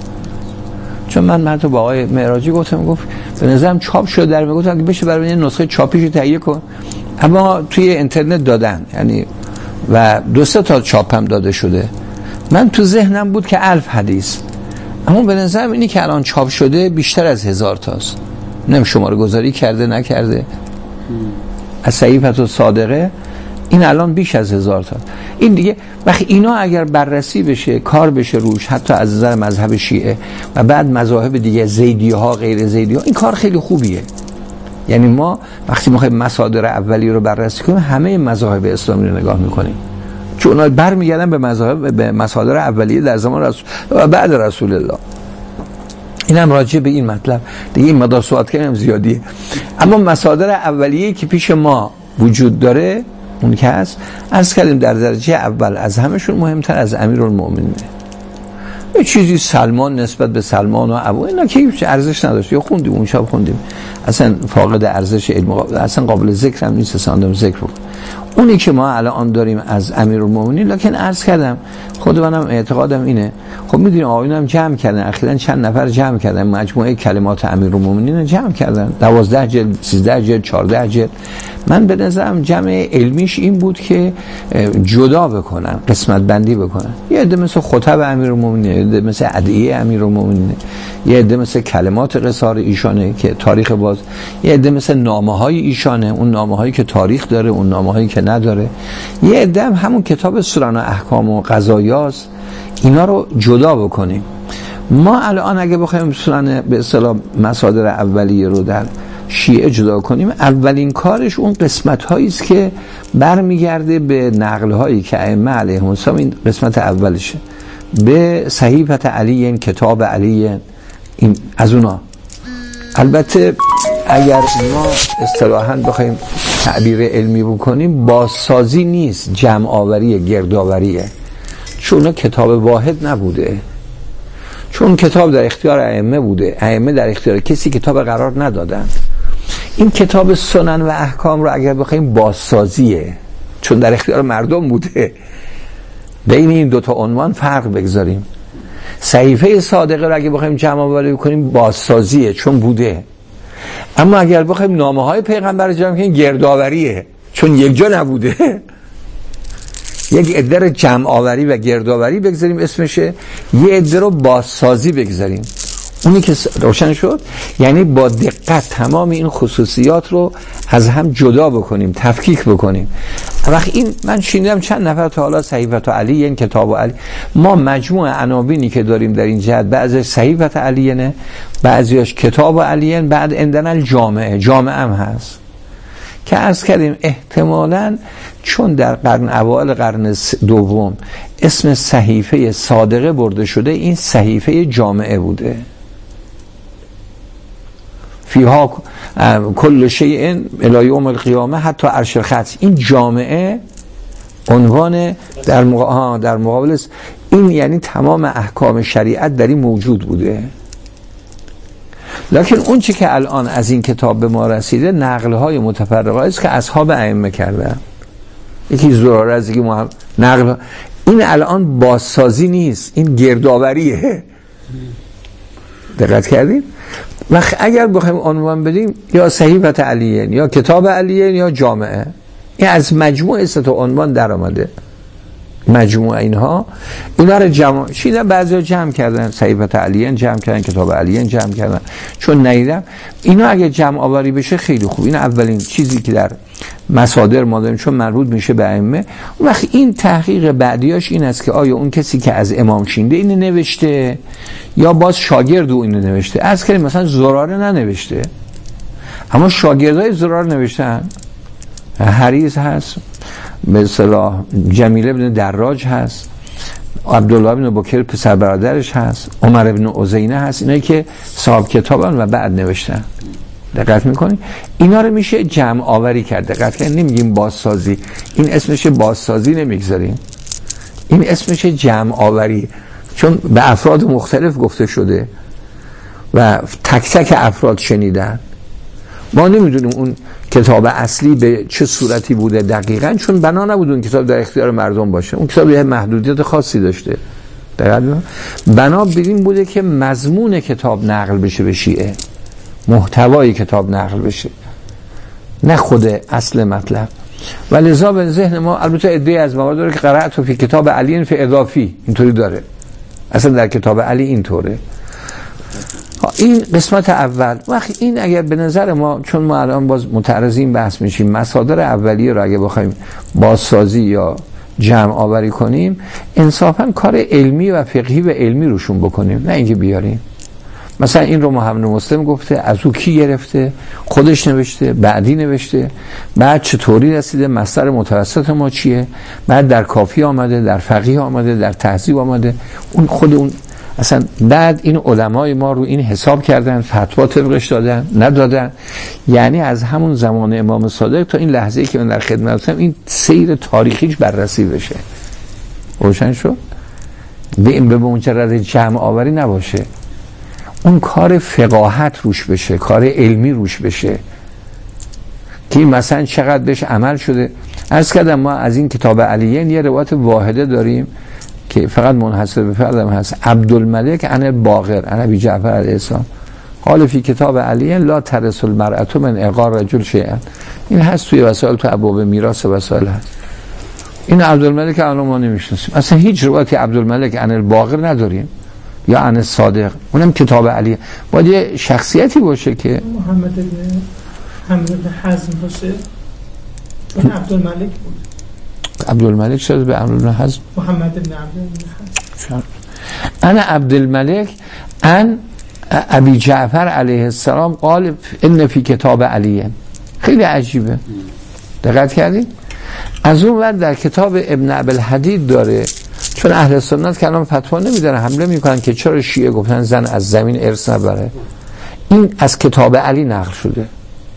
چون من من تو با آقای معراجی گفتم، گفت به نظرم چاپ شده، در میگفتم اگه بشه برای این نسخه چاپیشو تهیه کن، اما توی اینترنت دادن، یعنی و دو سه تا چاپ هم داده شده. من تو ذهنم بود که الف حدیث، اما به نظرم اینی که الان چاپ شده بیشتر از هزار تاست. نم شماره گذاری کرده نکرده از صحیفه صادقه، این الان بیش از هزار تا. این دیگه وقتی اینا اگر بررسی بشه، کار بشه روش، حتی از نظر مذهب شیعه و بعد مذاهب دیگه، زیدیه ها غیر زیدیه ها، این کار خیلی خوبیه. یعنی ما وقتی میخوایم مصادر اولیه رو بررسی کنیم همه مذاهب اسلامی رو نگاه میکنیم، چون اونا برمیگردن به مذاهب، به مصادر اولیه در زمان رسول و بعد رسول الله. این هم راجع به این مطلب دیگه این مدار صحبت کنیم زیادیه. اما مصادر اولیه که پیش ما وجود داره اون که هست، عرض کردیم در درجه اول از همشون مهمتر از امیرالمؤمنین یه چیزی سلمان نسبت به سلمان و ابو، اینا که هیچ ارزش نداشت، یا خوندیم اون شب خوندیم، اصلا فاقد ارزش علم، اصلا قابل ذکر هم نیست، اصلا آدم ذکر بکن. اونی که ما الان داریم از امیرالمؤمنین، لکن عرض کردم خود منم اعتقادم اینه، خب میدونیم آقایون هم جمع کردن، اخیراً چند نفر جمع کردن مجموعه کلمات امیرالمؤمنین جمع کردن، دوازده جلد، سیزده جلد، چهارده جلد. من به نظرم جمع علمیش این بود که جدا بکنن، قسمت بندی بکنن. یه عده مثل خطب امیرالمؤمنین، یه عده مثل ادعیه امیرالمؤمنین، یه عده مثل کلمات قصار ایشانه که تاریخ باز، یه عده مثل نامه‌های ایشانه، اون نامه‌هایی که تاریخ داره، اون نامه‌هایی که نداره، یه عده هم همون کتاب سنن و احکام و قضایاست. اینا رو جدا بکنیم. ما الان اگه بخوایم سنن به اصطلاح مصادر اولیه رو در شیعه جدا کنیم، اولین کارش اون قسمت هایی است که برمیگرده به نقل هایی که ائمه علیهم السلام، این قسمت اولشه، به صحیفه علی، این کتاب علی، این از اونا. البته اگر ما اصطلاحاً بخوایم تعبیر علمی بکنیم بازسازی نیست، جمع آوریه، گردآوریه. چون کتاب واحد نبوده، چون کتاب در اختیار ائمه بوده، ائمه در اختیار کسی کتاب قرار ندادن. این کتاب سنن و احکام رو اگر بخوایم بازسازیه، چون در اختیار مردم بوده. بین این دوتا عنوان فرق بگذاریم. صحیفه صادقه رو اگر بخوایم جمع آوری کنیم بازسازیه، چون بوده. اما اگر بخوایم نامه های پیغمبر جمع کنیم گردآوریه، چون یک جا نبوده. یک عده رو جمع آوری و گردآوری بگذاریم اسمشه، یه عده رو بازسازی بگذاریم. اونی که روشن شد یعنی با دقت تمام این خصوصیات رو از هم جدا بکنیم، تفکیک بکنیم. وقتی این من شنیدم چند نفر تا حالا صحیفه علی، این کتاب علی، ما مجموع عناوینی که داریم در این جهت بعضیش صحیفه علی نه، بعضیش کتاب علی، بعد عندنا الجامعه، جامعه هم هست که عرض کردیم احتمالاً چون در قرن اوائل قرن دوم اسم صحیفه صادقه برده شده، این صحیفه جامعه بوده. فیها کل شیء الی یوم القیامه حتی عرش الخط. این جامعه عنوان در مقابل در مقابل این، یعنی تمام احکام شریعت در این موجود بوده. لکن اون چی که الان از این کتاب به ما رسیده نقل‌های متفرقه است که اصحاب ائمه کردن. یکی زراره از دیگه محمد نقل. این الان بازسازی نیست، این گردآوریه. دقت کردیم؟ وقت اگر بخوایم عنوان بدیم یا صحیفه علیه یا کتاب علیه یا جامعه، این از مجموع سه تا عنوان در آمده. مجموع اینها اینا رو جمع شیدن، بعضیا جمع کردن، صحیفه علیه جمع کردن، کتاب علیه جمع کردن. چون ندیدم اینا اگه جمع آوری بشه خیلی خوب. این اولین چیزی که در مصادر ما داریم، چون مربوط میشه به ائمه. اون وقت این تحقیق بعدیاش این است که آیا اون کسی که از امام شینده اینو نوشته یا باز شاگرد او اینو نوشته. از کردیم مثلا زراره ننوشته، اما شاگردای زراره نوشتن. حریص هست، به اصطلاح جمیل ابن دراج هست، عبدالله ابن بکر پسر برادرش هست، عمر ابن عزینه هست. اینایی که صاحب کتابن و بعد نوشتن. دقت میکنی؟ اینا رو میشه جمع آوری کرد. دقت کنید، نمیگیم بازسازی، این اسمش بازسازی نمیگذاریم، این اسمش جمع آوری، چون به افراد مختلف گفته شده و تک تک افراد شنیدن. ما نمیدونیم اون کتاب اصلی به چه صورتی بوده دقیقاً، چون بنا نبود اون کتاب در اختیار مردم باشه. اون کتاب یه محدودیت خاصی داشته. دقیقاً بنا بر این بوده که مضمون کتاب نقل بشه به شیعه، محتوای کتاب نقل بشه، نه خود اصل مطلب. و لذا به ذهن ما البته عده‌ای از موارد داره که قرأت فی کتاب علی فی اضافی اینطوری داره، اصلا در کتاب علی اینطوره. این قسمت اول. وقت این اگر به نظر ما، چون ما الان باز متعرضین بحث میشیم، مصادر اولیه رو اگه بخوایم بازسازی یا جمع آوری کنیم، انصافا کار علمی و فقهی و علمی روشون بکنیم، نه اینکه بیاریم مثلا این رو محمد مسلم گفته، از او کی گرفته، خودش نوشته، بعدی نوشته، بعد چطوری رسیده، مصدر متوسط ما چیه، بعد در کافی آمده، در فقیه آمده، در تهذیب آمده. اون خود اون اصلا بعد این علمای ما رو این حساب کردن، فتوا طبقش دادن ندادن. یعنی از همون زمان امام صادق تا این لحظه‌ای که من در خدمتم این سیر تاریخیش بررسی بشه. روشن شد؟ به این به مجرد جمع آوری نباشه، اون کار فقاهت روش بشه، کار علمی روش بشه که مثلا چقدر بهش عمل شده. عرض کردم ما از این کتاب علیه یه روایت واحده داریم که فقط منحصر به فردم هست. عبدالملک عن الباقر عن ابی جعفر علیه السلام قال فی کتاب علیه لا ترث المرأة من اعقار رجل شیئا. این هست توی وسائل، تو ابواب میراث وسائل هست. این عبدالملک الان ما نمیشناسیم، اصلا هیچ روایتی عبدالملک عن الباقر نداریم یا عن الصادق. اونم کتاب علیه. باید یه شخصیتی باشه که محمد بن حمد بن حزم باشه، چون عبدالملک بود. عبدالملک شد به عمرو بن حزم، محمد بن عبد بن حزم. انا عبدالملک ان ابی جعفر علیه السلام قال ان فی کتاب علیه. خیلی عجیبه. دقت کردید؟ از اون ور در کتاب ابن ابوالحدید داره، چون اهل سنت کلام فتوا نمیدن، حمله میکنن که چرا شیعه گفتن زن از زمین ارث نبره. این از کتاب علی نقل شده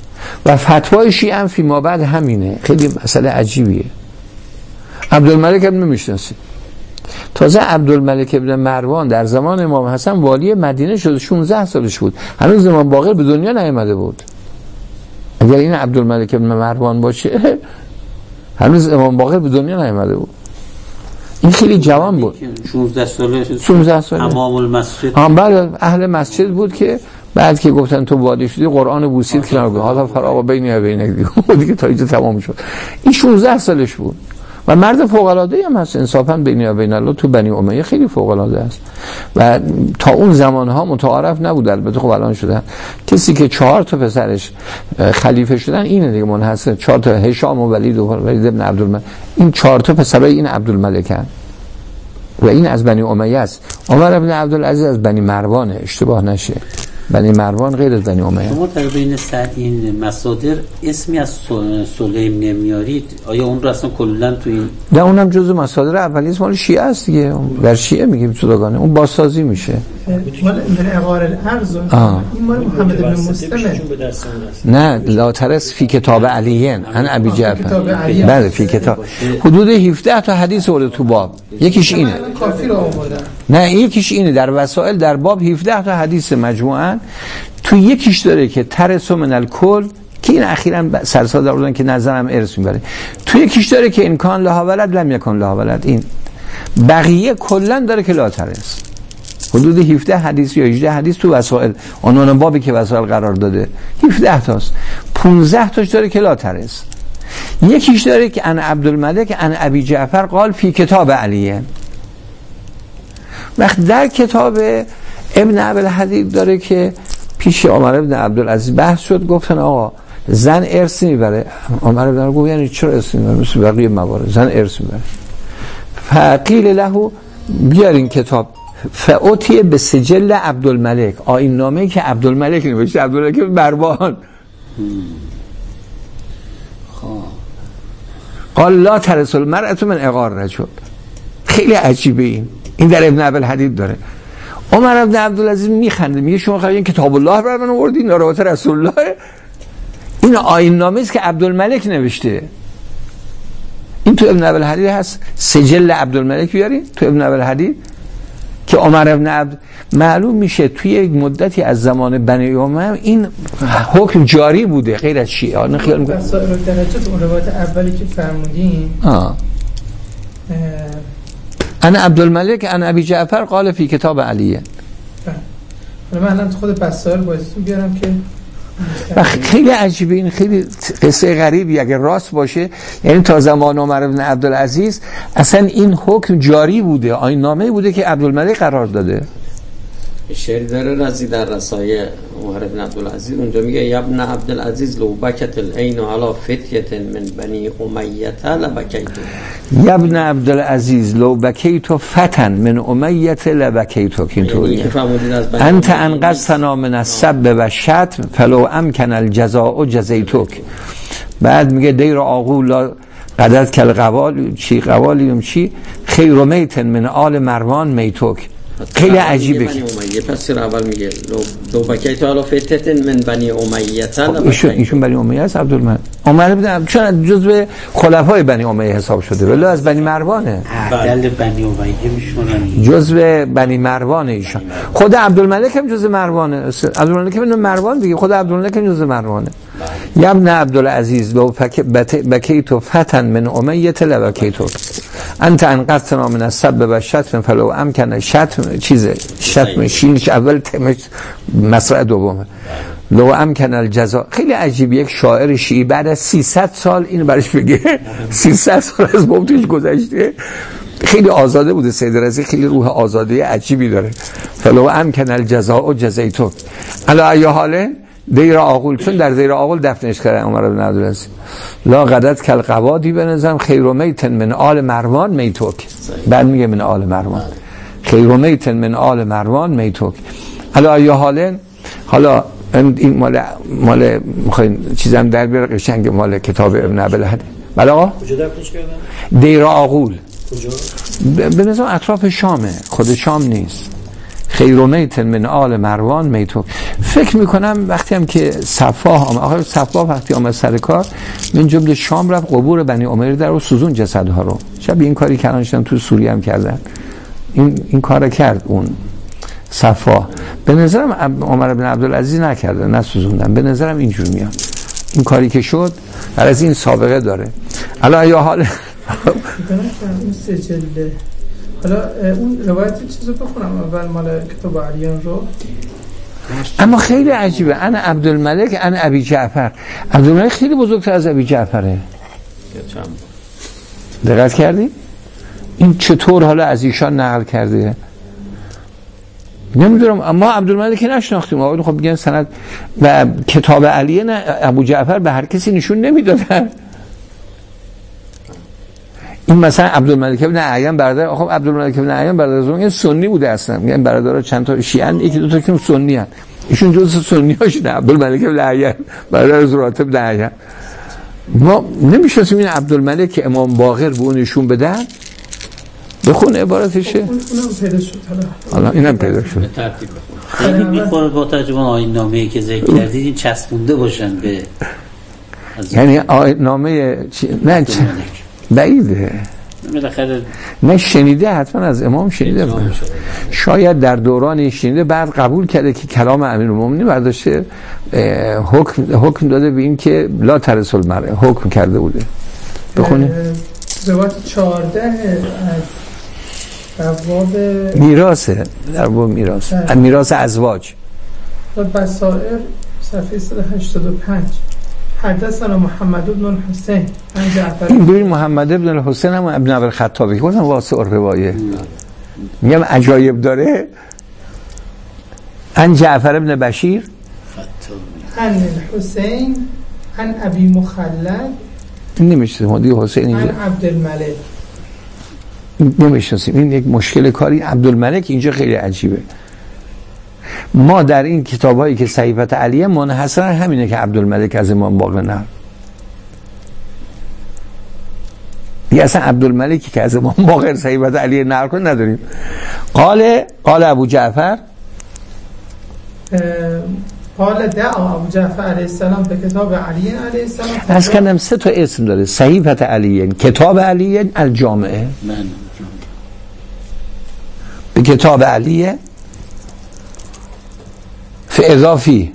و فتوای شیعه هم فی ما بعد همینه. خیلی مسئله عجیبیه. عبدالملک ابن میشناسی، تازه عبدالملک ابن مروان در زمان امام حسن والی مدینه شد، شانزده سالش بود، هنوز امام باقر به دنیا نیامده بود. اگر این عبدالملک ابن مروان باشه هنوز امام باقر به دنیا نیامده بود. این خیلی جوان بود، شانزده ساله شانزده ساله امام المسجد. آن بله اهل مسجد بود که بعد که گفتن تو والی شدی قرآن بوسید کنار گفت حالا فراغ بینی و بینک دیگه تا اینجا تمام شد. این شانزده سالش بود و مرد فوق العاده هم هست انصافا. بینی و بین الله تو بنی امیه خیلی فوق العاده است و تا اون زمان ها متعارف نبود. البته خب الان شدن. کسی که چهار تا پسرش خلیفه شدن اینه دیگه منحصر، چهار تا، هشام و ولید و ولید ابن عبدالملک، این چهار تا پسرای این عبدالملک هست و این از بنی امیه است. عمر ابن عبدالعزیز از بنی مروانه، اشتباه نشه، بنی مروان غیر از بنی امیه. شما در بین این مصادر اسمی از سلیم نمیارید، آیا اون رو اصلا کلا تو این؟ نه اونم جزء مصادر اولیه است، مال شیعه است دیگه. در شیعه میگیم جداگانه، اون بازسازی میشه. مال من اغار الارض این مال محمد بن مسلمه. نه لا ترس فی کتاب علیین عن ابی جعفر. بله فی کتاب حدود هفده تا حدیث ورده تو باب. یکیش اینه. کافی رو آوردن. نه یکیش اینه، در وسائل در باب هفده تا حدیث مجموعاً. تو یکیش داره که ترس من الکل که این اخیراً سرسال دارن که نظرم ارث میبره. تو یکیش داره که این کان لها ولد لم یکن لها ولد. این بقیه کلا داره که لا ترس. حدود هفده حدیث یا هجده حدیث تو وسائل، عنوان بابی که وسائل قرار داده هفده تاست. پانزده تاش داره که لا ترس. یکیش داره که ان عبدالملک ان ابی جعفر قال فی کتاب علیه. وقت در کتاب ابن عبدالحدید داره که پیش عمر ابن عبدالعزیز بحث شد، گفتن آقا زن ارث میبره. عمر ابن گفت یعنی چرا ارث میبره؟ مثل بقیه موارد زن ارث میبره. فقیل له بیارین کتاب فاوتی به سجل عبدالملک، آیین نامه‌ای که عبدالملک نوشته، عبدالملک مروان. قال لا ترث المرأة من اغار رجل. خیلی عجیبه این. این در ابن عبدالحدید داره. عمر ابن عبدالعزیز میخنده، میگه شما خواهید این کتاب الله بر من آوردین، روایت رسول الله. این آیین نامه است که عبدالملک نوشته. این تو ابن عبدالحدید هست. سجل عبدالملک بیارین تو ابن عبدالحدید که عمر ابن عبد معلوم میشه توی یک مدتی از زمان بنی امیه این حکم جاری بوده غیر از شیعه. آن خیال میکنم مسائل درجات اون روایت اولی که فرمودین آه انا عبدالملک انا ابی جعفر قال فی کتاب علیه. من الان خود بسائل بازیتون بیارم که خیلی عجیبه. این خیلی قصه غریبی اگر راست باشه، یعنی تا زمان عمر بن عبدالعزیز اصلا این حکم جاری بوده، آیین نامه بوده که عبدالملک قرار داده. شعر داره رازی در رسایه عمر بن عبدالعزیز، اونجا میگه یا ابن عبدالعزیز لو بکت العین علی فتیت من بنی امیه لبکیت. یا ابن عبدالعزیز لو بکیت فتن من امیه لبکیت. اینطوریه انت انقذتنا من السب و الشتم فلو امکن الجزاء جزیتک. بعد میگه دیر آغول قدرت کل قوال چی قوالیم چی خیر میت من آل مروان میتک. خیلی عجیبه که پس اول میگه لو بکیت علی فتت من بنی امیه. ایشون ایشون بنی امیه است. عبدالملک عمر بن چون جزء خلفای بنی امیه حساب شده ولی از بنی مروانه. بدل بنی امیه میشونن جزء بنی مروانه ایشون. خود عبدالملک هم جزء مروانه. عبدالملک بن مروان دیگه، خود عبدالملک هم جزء مروانه. یا ابن عبدالعزیز لو بکیت فتن من امیه لبکیت انت انقذتنا من السب و الشتم فلو امکن شتم چیزه شتم شینش اول تمش مصرع دومه لو امکن الجزاء. خیلی عجیب یک شاعر شیعی بعد از سیصد سال اینو برش بگه. سیصد سال از موتش گذشته. خیلی آزاده بوده سید رضی، خیلی روح آزاده عجیبی داره. فلو امکن الجزاء جزیتک علی ای حال دیر آغول، چون در دیر آغول دفنش کردن عمر بن عبدالعزیز. لا قدرت کل قوادی بنظرم خیر میت من آل مروان میتک. بعد میگه من آل مروان خیر میت من آل مروان میتک علی ای حال. حالا این مال مال میخواین چیزام در بیاره قشنگ مال کتاب ابن عبدالحدید. بله آقا کجا دفنش کردن؟ دیر آغول. کجا؟ به نظر اطراف شامه، خود شام نیست. خیر میت من آل مروان میتو. فکر میکنم وقتی هم که صفاح آمد، آخه صفاح وقتی آمد سر کار من جمله شام رفت قبور بنی عمیر در رو سوزون جسدها رو. شب این کاری کردن تو سوریه هم کردن، این این کارو کرد اون صفاح. به نظرم عمر بن عبدالعزیز نکرده، نه سوزوندن، به نظرم اینجور میاد این کاری که شد در از این سابقه داره. حالا یا حال این سه جلده، حالا اون روایت چیزو بخونم اول مال کتاب علیان رو. اما خیلی عجیبه، انا عبدالملک انا ابی جعفر. عبدالملک خیلی بزرگتر از ابی جعفره. دقت کردی؟ این چطور حالا از ایشان نقل کرده؟ نمیدونم، اما عبدالملک نشناختیم. آقا خب میگن سند و کتاب علیه نه ابو جعفر به هر کسی نشون نمیدادن. این مثلا عبدالملک ابن اعین برادر، خب عبدالملک ابن اعین برادر اون سنی بوده اصلا، میگن برادرها چند تا شیعه ان، یکی دو تا که سنی ان، ایشون جزء سنی‌هاش نه. عبدالملک ابن اعین برادر زرات ابن اعین. ما نمی‌شناسیم این عبدالملک که امام باقر به اون نشون بدن. بخون عبارتشه. اونم پیدا شد حالا. حالا اینم پیدا شد. خیلی میخوره با توجه آیین نامه‌ای که ذکر کردید این چسبونده باشن به یعنی آیین نامه چی؟ نه چه بعیده. بالاخره نه شنیده، حتما از امام شنیده، شاید در دوران شنیده بعد قبول کرده که کلام امیرالمومنین برداشته حکم حکم داده به این که لا ترسل المرء، حکم کرده بوده. بخونید روایت چهارده از باب میراثه، در باب میراث، میراث ازواج. بصائر صفحه صد و هشتاد و پنج. حدثنا محمد بن الحسین عن جعفر. این ببین محمد بن الحسین هم ابن ابی الخطابی که گفتم واسع الروایه، میگم عجایب داره. عن جعفر بن بشیر عن الحسین عن ابی مخلد. نمیشه مادی حسین اینجا عن عبدالملک. نمیشناسیم. این یک مشکل کاری. عبدالملک اینجا خیلی عجیبه. ما در این کتابایی که صحیفه علیه منحصرا همینه که عبدالملک از امام باقر نه، دیگه اصلا عبدالملکی که از امام باقر صحیفه علیه نقل کن نداریم. قال قال ابو جعفر قال دعا ابو جعفر علیه السلام به کتاب علی علیه السلام. از کنم سه تا اسم داره: صحیفه علیه، کتاب علیه، الجامعه. به کتاب علیه فاضافی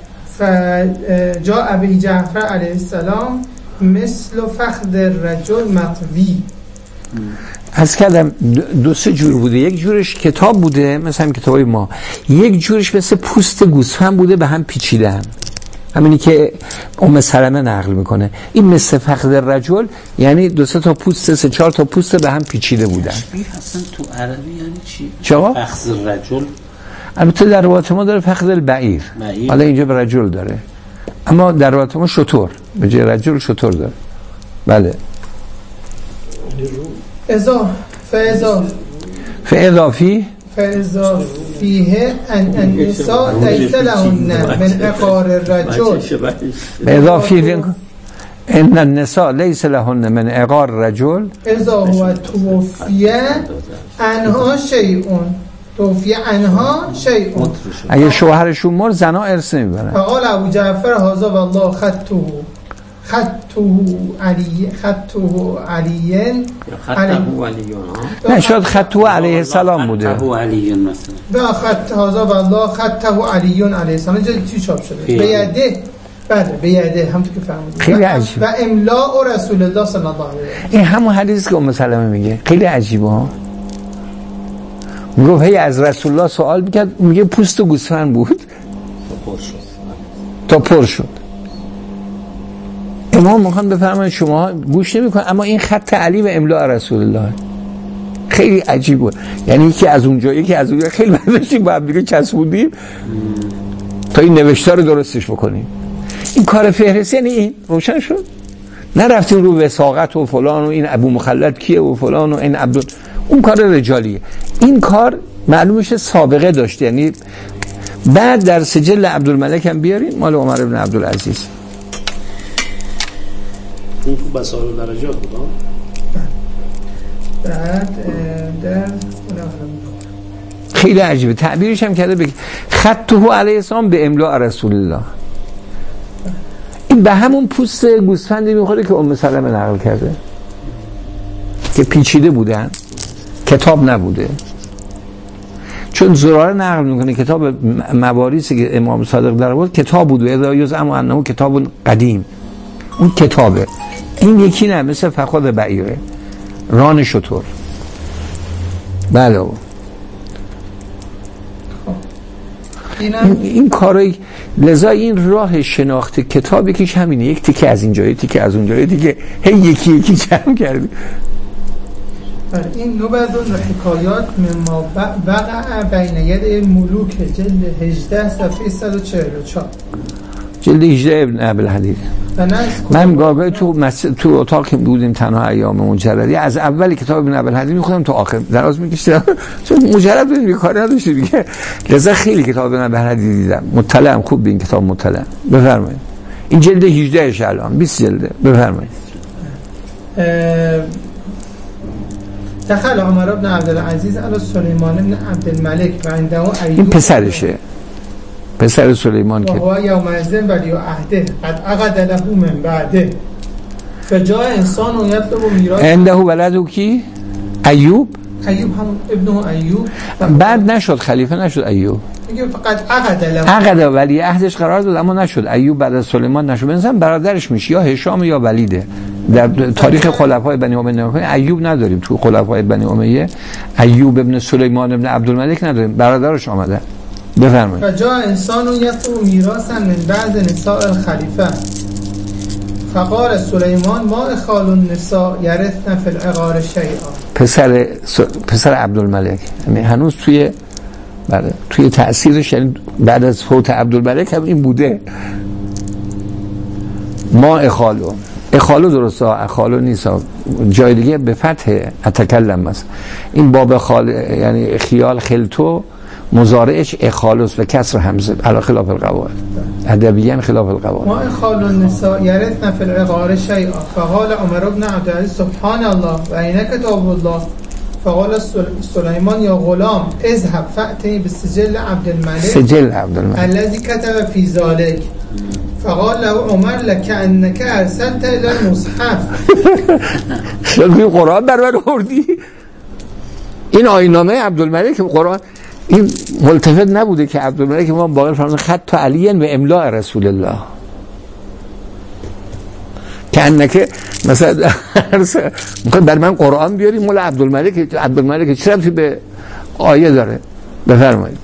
فجاء ابی جعفر علیه السلام مثل فخذ الرجل مطوی. از کردم دو سه جور بوده. یک جورش کتاب بوده مثل هم کتابای ما، یک جورش مثل پوست گوسفند بوده به هم پیچیدن، همینی که ام سلمه نقل میکنه. این مثل فخذ الرجل یعنی دو سه تا پوست، سه چهار تا پوست به هم پیچیده بودن. اصلا تو عربی یعنی چی؟ چرا؟ فخذ الرجل البته در روایت ما داره فخذ البعیر، حالا اینجا به رجل داره، اما در روایت ما شتر، به جای رجل شتر داره. بله. ازا فازا فاضافی فاضافیه ان النساء لیس لهن من عقار الرجل. فاضافی ان النساء لیس لهن من عقار الرجل اذا هو توفیه عنها شیء، توفیه عنها شیء. اگه شوهرشون مر زنا ارث نمیبرن. فقال ابو جعفر هذا والله خطه خطه علی خطه علی خطه علی نه شاید خطه علیه السلام بوده. خطه علی مثلا به خط هذا والله خطه علی علیه السلام اینجا چی چاپ شده؟ به یده. بله به یده، همونطور که فهمیدید. خیلی عجیب. و املاء رسول الله صلی الله علیه و این همون حدیثی که ام سلمه میگه. خیلی عجیبه ها. میگه هی از رسول الله سوال میکرد، میگه پوست گوسفند بود تا پر شد. امام میخوان بفرمایید شما گوش نمیکنن، اما این خط علی و املاء رسول الله خیلی عجیب بود. یعنی یکی از اونجا یکی از اونجا خیلی برداشتیم با هم دیگه چسبوندیم تا این نوشته رو درستش بکنیم. این کار فهرستی یعنی این روشن شد. نرفتیم رو وثاقت و فلان و این ابو مخلد کیه و فلان و این عبد، اون کار رجالیه. این کار معلومش سابقه داشته. یعنی بعد در سجل عبدالملک هم بیاریم مال عمر بن عبدالعزیز. اون بسار درجات بود. بعد در خیلی عجیبه. تعبیرش هم کرده به خطه علیه السلام به املاء رسول الله. این به همون پوست گوسفندی میخوره که ام سلمه نقل کرده که پیچیده بودن، کتاب نبوده. چون زراره نقل میکنه کتاب مواریثی که امام صادق در آورد کتاب بود و اذا یزعم انه کتاب قدیم، اون کتابه. این یکی نه، مثل فخذ بعیره، ران شتر. بله این, این کارای لذا این راه شناخت کتاب یکیش همینه، یک تیکه از اینجا، یک تیکه از اونجا، یک تیکه هی یکی یکی جمع کردی. این نبذ حکایات مما وقع بین ید ملوک جلد هجده صفحه صد و چهل و چهار. جلد هجده ابن ابوالحدید. من گاگای تو مس... تو اتاق که بودیم تنها ایام مجردی از اولی کتاب ابن ابوالحدید میخونم تا آخر دراز میکشیدم چون مجرد بودیم یه کاری نداشتیم دیگه. لذا خیلی کتاب ابن ابوالحدید دیدم، مطلعم، خوب به این کتاب مطلعم. بفرمایید. این جلد هجده اش الان بیست جلده. بفرمایید. دخل عمر بن عبدالعزیز علی سلیمان بن عبدالملک و عنده ایوب. این پسرشه، پسر سلیمان که و یوم ازن ولی عهده قد عقد له من بعده فجاء انسان و یطلب میراث عنده ولده کی؟ ایوب. ایوب همون ابن ایوب. بعد نشد خلیفه، نشد ایوب. میگه فقط عقد له، عقد ولی عهدش قرار داد اما نشد. ایوب بعد از سلیمان نشد. مثلا برادرش میشه یا هشام یا ولیده. در تاریخ خلفای بنی امیه ایوب نداریم، تو خلفای بنی امیه ایوب ابن سلیمان ابن عبدالملک نداریم، برادرش آمده. بفرمایید. فجاء انسان یطلب میراثا من بعض نساء الخلیفه فقال سلیمان ما اخال النساء یرثن فی العقار شیئا. پسر پسر عبدالملک، یعنی هنوز توی بله توی تأثیرش، یعنی بعد از فوت عبدالملک هم این بوده. ما اخالو اخالو درسته، اخالو نیست، جای دیگه به فتح اتکلم است. این باب خال یعنی خیال خلتو مضارعش اخالوس و کسر همزه علی خلاف القواعد، ادبیاً خلاف القواعد. ما اخال النساء یرثن فی العقار شیئا فقال عمر بن عبدالعزیز سبحان الله و این کتاب الله فقال سلیمان یا غلام اذهب فأتنی بسجل عبدالملک سجل عبدالملک الذي كتب في ذلك فقال له عمر لكأنك ارسلت الى المصحف. شکلی قرآن برای آوردی. این آیین‌نامه عبدالملک قرآن این ملتفت نبوده که عبدالملک ما باقی فرمود خط علی و املاء رسول الله که انکه مثلا میخواد بر من قرآن بیاری مولا عبدالملک. عبدالملک چرا ربطی به آیه داره؟ بفرمایید.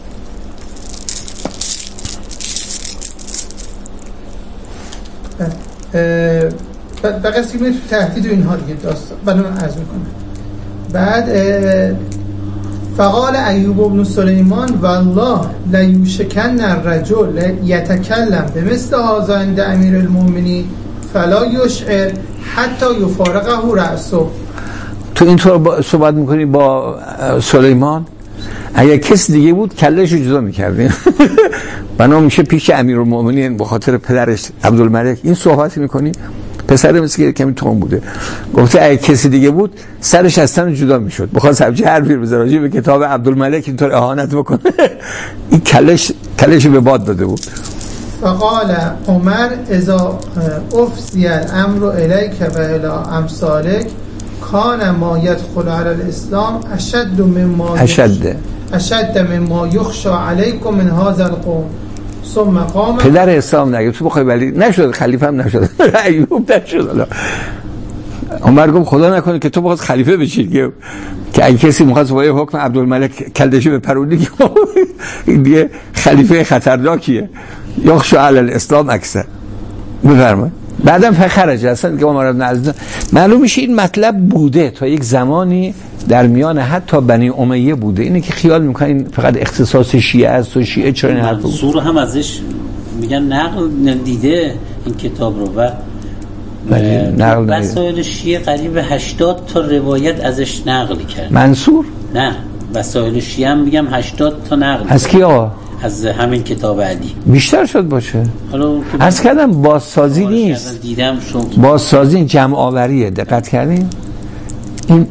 بقیه سیمه تهدید و اینها دیگه داستان بعد من عرض میکنم. بعد فقال ایوب بن سلیمان والله لیوشکن الرجل یتکلم بمثل هذا عند امیر المؤمنین فلا یشعر حتی یفارقه رأسه. تو اینطور صحبت میکنی با سلیمان؟ اگر کس دیگه بود کلهشو جدا میکردیم. بنا میشه پیش امیرالمومنین به خاطر پدرش عبدالملک این صحبت میکنی. پسر مثل که کمی تون بوده، گفته اگه کسی دیگه بود سرش از تن جدا میشد. بخواد سبجی حرفی بزنه راجع به کتاب عبدالملک اینطور اهانت بکنه. این کلش کلشو به باد داده بود. فقال عمر اذا افزی الامر الیک و الی امثالک کان ما یدخل علی الاسلام اشد مما اشد اشد مما یخشى علیکم من هذا القوم ثم قام. پدر اسلام نگه تو بخوای ولی نشد، خلیفه هم نشد، ایوب نشد. عمر گفت خدا نکنه که تو بخواد خلیفه بشی که که اگه کسی می‌خواد وای حکم عبدالملک کلدشو به پرونی این دیگه خلیفه خطرناکیه. یخشى علی الاسلام اکثر. بفرمایید. بعدم فخرج اصلا که عمر بن عزیز معلوم میشه این مطلب بوده تا یک زمانی در میان حتی بنی امیه بوده. اینه که خیال میکنن فقط اختصاص شیعه است و شیعه چرا این حرفو منصور هم ازش میگن نقل دیده این کتاب رو و نقل وسایل شیعه قریب هشتاد تا روایت ازش نقل کرد. منصور؟ نه وسایل شیعه هم میگم هشتاد تا نقل از کی آقا؟ از همین کتاب علی. بیشتر شد باشه. حالا از کردم بازسازی نیست، دیدم شو بازسازی جمع آوریه. دقت کردین؟ این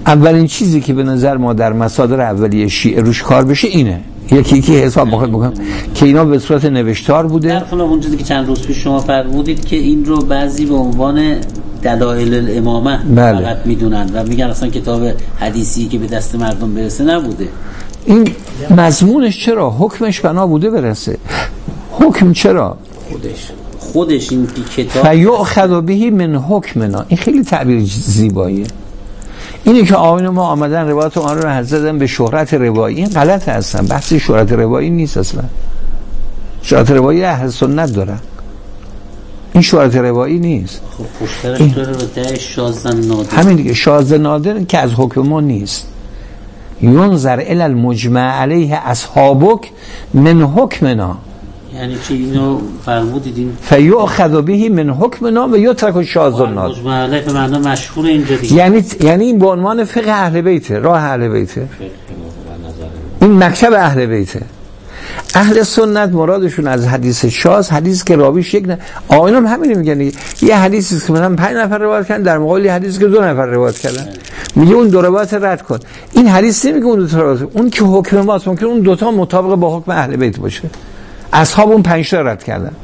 اولین چیزی که به نظر ما در مصادر اولیه شیعه روش کار بشه اینه، یکی یکی حساب بخواد بکنم که اینا به صورت نوشتار بوده. در خلاف اون چیزی که چند روز پیش شما فرمودید که این رو بعضی به عنوان دلایل الامامه بله. فقط میدونن و میگن اصلا کتاب حدیثی که به دست مردم برسه نبوده. این مضمونش چرا حکمش بنا بوده برسه؟ حکم چرا خودش خودش این کتاب فیؤخذ به من حکمنا، این خیلی تعبیر زیباییه. اینی که آقایون ما آمدن روایت آن رو حضرتن به شهرت روایی، این غلط هستن. بحث شهرت روایی نیست اصلا. شهرت روایی اهل سنت دارن، این شهرت روایی نیست. خب پشترش داره رو ده شازده نادر، همین دیگه شازده نادر که از حکم ما نیست. ینظر الی المجمع علیه اصحابک من حکمنا، یعنی چی اینو فرمودید این فیؤخذ به من حکمنا و یترک شاذ النادر. مجمع علیه به معنی مشهور اینجا دیگه، یعنی یعنی این به عنوان فقه اهل بیت، راه اهل بیت، این مکتب اهل بیته. اهل سنت مرادشون از حدیث شاذ حدیث که راویش یک نه، آقایون هم همین میگن یه حدیثی که مثلا پنج نفر روایت کردن در مقابل حدیثی که دو نفر روایت کردن، میگه اون دو روایت رد کن. این حدیث نمیگه اون دو تا روایت، اون که حکم ماست، ممکن اون دو تا مطابق با حکم اهل بیت باشه. اصحاب اون پنج تا رد کردن.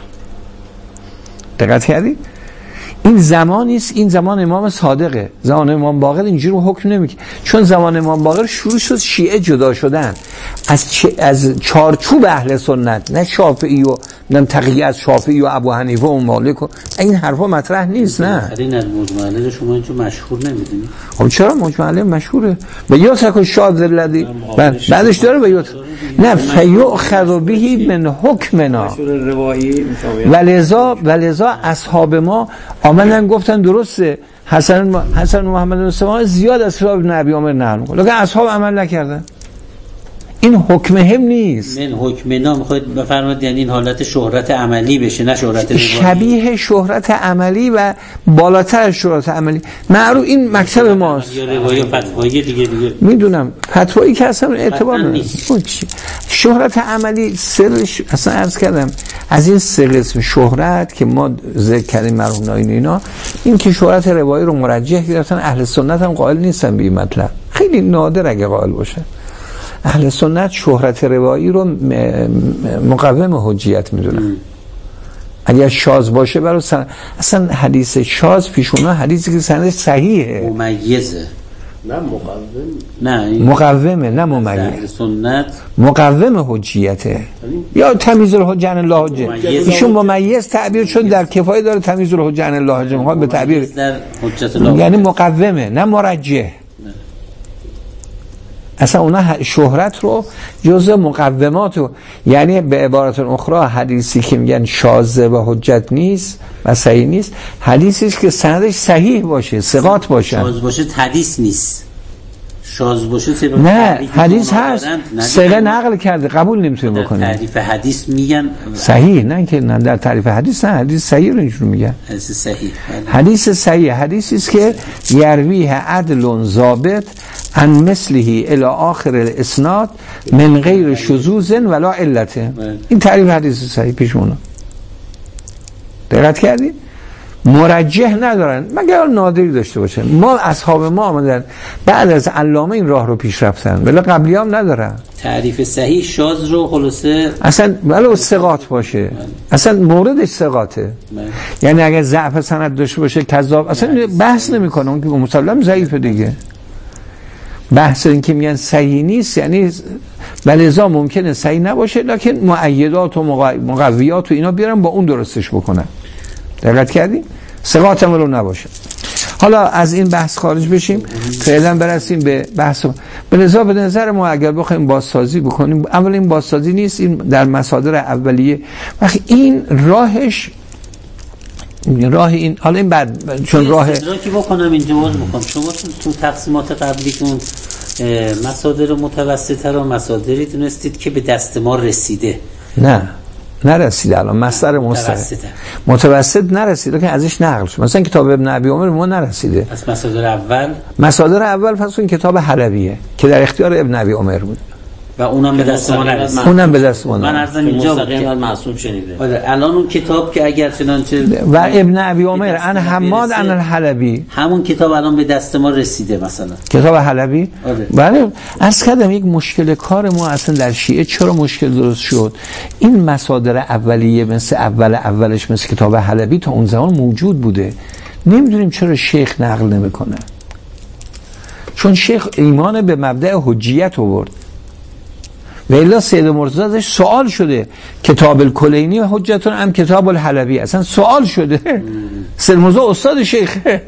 دقت کردید؟ این زمانی است، این زمان امام صادقه. زمان امام باقر اینجوری حکم نمیکنه، چون زمان امام باقر شروع شد شیعه جدا شدن از چ... از چارچوب اهل سنت، نه شافعی و نه تقیه از شافعی و ابو حنیفه و مالک و این حرفا مطرح نیست. نه این از مجمع شما اینجا مشهور نمیدونید؟ خب چرا مجمع مشهوره؟ به یوسف شاذ الذی بعدش داره به یوسف نه فیؤخذ به من حکمنا ولذا ولذا اصحاب ما آمدن گفتن درسته حسن حسن محمد بن سماع زیاد از اصحاب نبی عمر نقل می‌کنه، لکن اصحاب عمل نکردن. این حکم هم نیست. من حکمنا میخواید بفرمایید یعنی این حالت شهرت عملی بشه، نه شهرت روایی. شبیه شهرت عملی و بالاتر از شهرت عملی. معروف این مکتب ماست. یا روایی و فتوایی دیگه دیگه. میدونم فتوایی که اصلا اعتبار نیست. شهرت عملی سرش اصلا عرض کردم از این سه قسم شهرت که ما ذکر کردیم مرحوم ناینی اینا، این که شهرت روایی رو مرجح گرفتن، اهل سنت هم قائل نیستن به این مطلب. خیلی نادر اگه قائل باشه. اهل سنت شهرت روایی رو مقوم حجیت میدونن. اگر شاذ باشه برای سن... اصلا حدیث شاذ پیش اونا حدیثی که سندش صحیحه، ممیزه، نه مقوم، نه مقومه، نه ممیز. اهل سنت مقوم حجیته یا تمیز الحجه عن الله حجه. ایشون ممیز تعبیر شد در کفایه داره، تمیز الحجه عن الله حجه میخواد به تعبیر یعنی مقومه نه مرجح. اصلا اونا شهرت رو جزء مقومات رو، یعنی به عبارت اخرى حدیثی که میگن شاذ و حجت نیست و صحیح نیست، حدیثی است که سندش صحیح باشه، ثقات باشه. شاذ باشه حدیث نیست، شاذ باشه نه حدیث هست، ثقه نقل کرده قبول نمیتونه بکنه. تعریف حدیث میگن صحیح، نه که نه در تعریف حدیث نه، حدیث صحیح رو اینجوری میگن. حدیث صحیح حدیث صحیح حدیثی است که یرویه عدل ضابط ان مثله الی آخر الاسناد من غیر شذوذ ولا علت. این تعریف حدیث صحیح پیشمونه. دقت کردید؟ مرجح ندارن مگر نادری داشته باشن. ما اصحاب ما آمدن بعد از علامه این راه رو پیش رفتن، ولی قبلی هم ندارن. تعریف صحیح شاذ رو خلاصه اصلا ولی ثقات باشه، من. اصلا موردش ثقاته، یعنی اگر ضعف سند داشته باشه کذاب اصلا بحث نمیکنه، اون که مسلم ضعیفه دیگه. بحث این که میگن صحیح نیست یعنی ولذا ممکنه صحیح نباشه لکن مؤیدات و مقویات و اینا بیارن با اون درستش بکنن. دقت کردی؟ ثقات هم رو نباشه. حالا از این بحث خارج بشیم، فعلا برسیم به بحث. به لذا به نظر ما اگر بخوایم بازسازی بکنیم، اول این بازسازی نیست، این در مصادر اولیه وقتی این راهش راه این حالا این بعد چون راه ادراکی بکنم اینجا باز بکنم شما تو تقسیمات قبلی که اون مصادر متوسطه رو مصادری دونستید که به دست ما رسیده. نه نرسیده، الان مصدر مستقل متوسط نرسیده که ازش نقل شد. مثلا کتاب ابن ابی عمر ما نرسیده. پس مصادر اول مصادر اول پس اون کتاب حلبیه که در اختیار ابن ابی عمر بود. و اونم به دست ما نرسید. اونم به دست ما من عرضم اینجا مستقیم از معصوم شنیده. آره الان اون کتاب که اگر چنانچه و ابن ابی عمر ان حماد ان الحلبی، همون کتاب الان به دست ما رسیده مثلا کتاب حلبی. آره. بله عرض کردم یک مشکل کار ما اصلا در شیعه چرا مشکل درست شد، این مصادر اولیه مثل اول اولش مثل کتاب حلبی تا اون زمان موجود بوده، نمیدونیم چرا شیخ نقل نمیکنه. چون شیخ ایمان به مبدأ حجیت آورد و الا سید مرتضی ازش سوال شده کتاب الکلینی و حجتون هم کتاب الحلبی، اصلا سوال شده. سید مرتضی استاد شیخه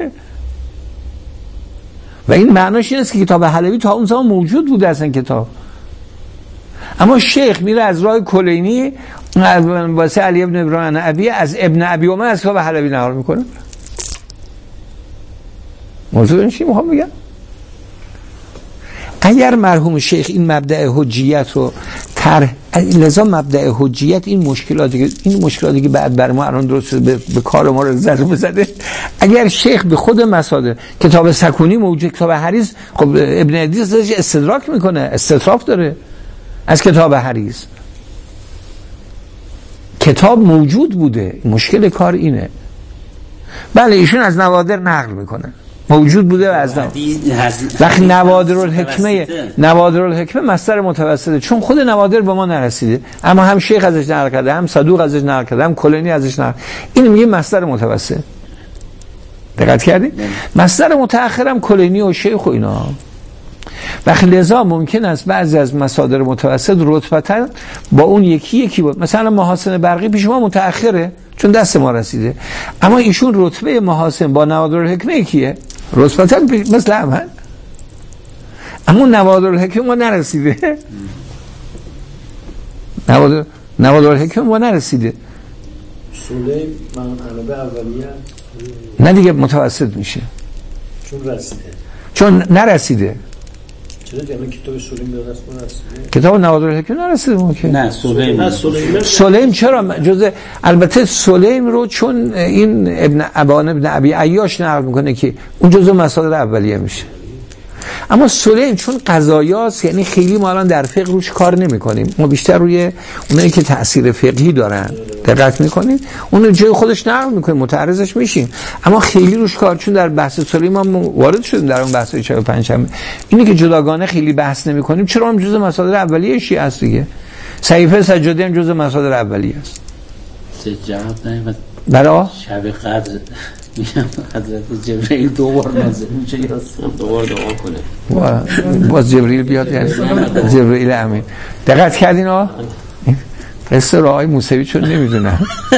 و این معناش این است که کتاب حلبی تا اون زمان موجود بوده اصلا کتاب، اما شیخ میره از راه کلینی واسه علی ابن ابراهیم ابی از ابن ابی عمر از کتاب حلبی نقل میکنه. موضوع این چی میخوام بگم؟ اگر مرحوم شیخ این مبدأ حجیت رو طرح، لذا مبدأ حجیت این مشکلاتی که این مشکلاتی که بعد بر ما الان درست شده به, به کار ما رو زده بزده، اگر شیخ به خود مصادر کتاب سکونی موجود، کتاب حریز، خب ابن ادریس ازش استدراک میکنه، استطراف داره از کتاب حریز، کتاب موجود بوده، مشکل کار اینه. بله ایشون از نوادر نقل میکنه، موجود بوده و از وقتی نوادر الحکمه نوادر الحکمه مصدر متوسطه، چون خود نوادر به ما نرسیده، اما هم شیخ ازش نقل کرده، هم صدوق ازش نقل کرده، هم کلینی ازش نقل، این میگه مصدر متوسط. دقت کردی؟ مصدر متأخر هم کلینی و شیخ و اینا. وقتی لذا ممکن است بعضی از مصادر متوسط رتبتا با اون یکی یکی بود، مثلا محاسن برقی پیش ما متأخره چون دست ما رسیده، اما ایشون رتبه محاسن با نوادر الحکمه یکیه رتبتا مثل همه، اما نوادر الحکمه ما نرسیده، نوادر نوادر الحکمه ما نرسیده. سلیم منابع اولیه نه دیگه متوسط میشه چون رسیده، چون نرسیده. چرا دیگه کتاب سلیم به دست ما رسیده؟ کتاب نوادر الحکمه نرسیده ممکن. نه سلیم سلیم سلیم چرا جزء، البته سلیم رو چون این ابن ابان ابن ابی عیاش نقل میکنه که اون جزء مصادر اولیه میشه، اما سلیم چون قضایاست یعنی خیلی ما الان در فقه روش کار نمی کنیم، ما بیشتر روی اونایی که تأثیر فقهی دارن دقت میکنیم، اون جای خودش نقل میکنیم، متعرضش میشیم، اما خیلی روش کار، چون در بحث سلیم ما وارد شدیم در اون بحث چهل و پنج هم اینی که جداگانه خیلی بحث نمی کنیم، چرا هم جزء مصادر اولیه شیعه است دیگه. صحیفه سجادی هم جزء مصادر اولیه است. جواب نمیاد برای شب قدر میگم حضرت جبرئیل دو بار نازل میشه، دو بار دعا کنه باز جبرئیل بیاد، یعنی جبرئیل امین. دقت کردین ها قصه را آقای موسوی چون نمیدونم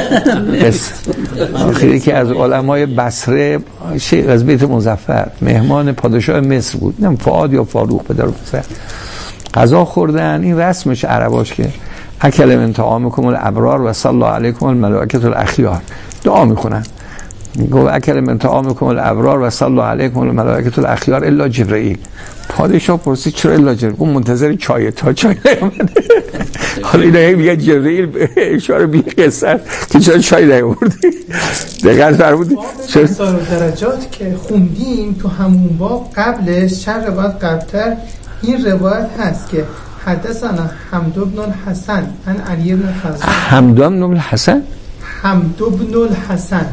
قصه خیلی که از علمای بصره شیخ از بیت مظفر مهمان پادشاه مصر بود، نم فؤاد یا فاروق پدر و پسر، غذا خوردن، این رسمش عرباش که اکل من طعامکم الابرار و صلی علیکم الملائکه الاخیار، دعا میکنن، گفت اکل من طعامکم الابرار و صلی علیکم الملائکه الاخیار الا جبرئیل. پادشاه پرسید چرا الا جبرئیل؟ اون منتظر چای تا چای نیامده. حالا اینا میگه جبرئیل اشاره به قصه که چرا چای نیاوردی. دقیقاً فرمودی چرا درجات که خوندیم تو همون باب قبلش چند روایت قبلتر این روایت هست که حدثنا حمد بن الحسن عن علی بن فضل. حمد بن الحسن حمد بن الحسن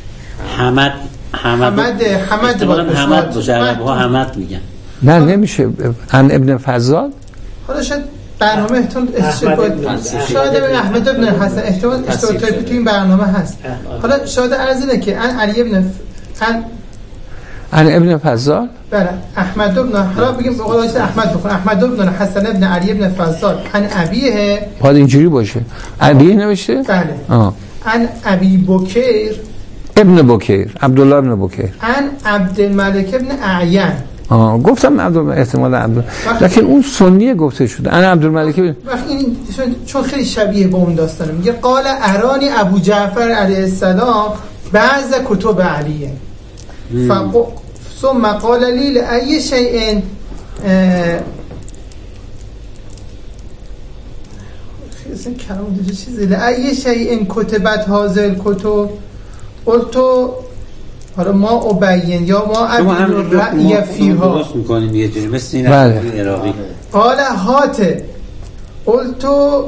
حمد حمد حمد حمد حمد باشه، عرب‌ها حمد میگن. نه نمیشه عن ابن فضال. حالا شاید برنامه احتمال شاید احمد بن الحسن احتمال اشتباه تایپی تو این برنامه هست. حالا شاید عرض اینه که عن علی ابن عن عن ابن فضال. بله احمد بن، حالا بگیم به قول احمد بخون، احمد بن حسن ابن علی ابن فضال عن ابیه، باید اینجوری باشه ابی نوشته. بله آه. عن ابی بکر ابن بکر، عبدالله ابن بکر، عن عبدالملک ابن اعین. آه گفتم عبدالملک، احتمال عبدالملک، لكن اون سنیه گفته شده انا عبدالملک ابن، وقت این چون خیلی شبیه به اون داستانه، میگه قال ارانی ابو جعفر علیه السلام بعض کتب علیه فقو ثم قال لی لأی شیء اصلا کلام دیگه چیزی لأی شیء کتبت هذه الکتب قلت حالا ما ابین یا ما ابین رأی فیها درست میکنیم یه جوری مثل این بله. عراقی. قال هات قلت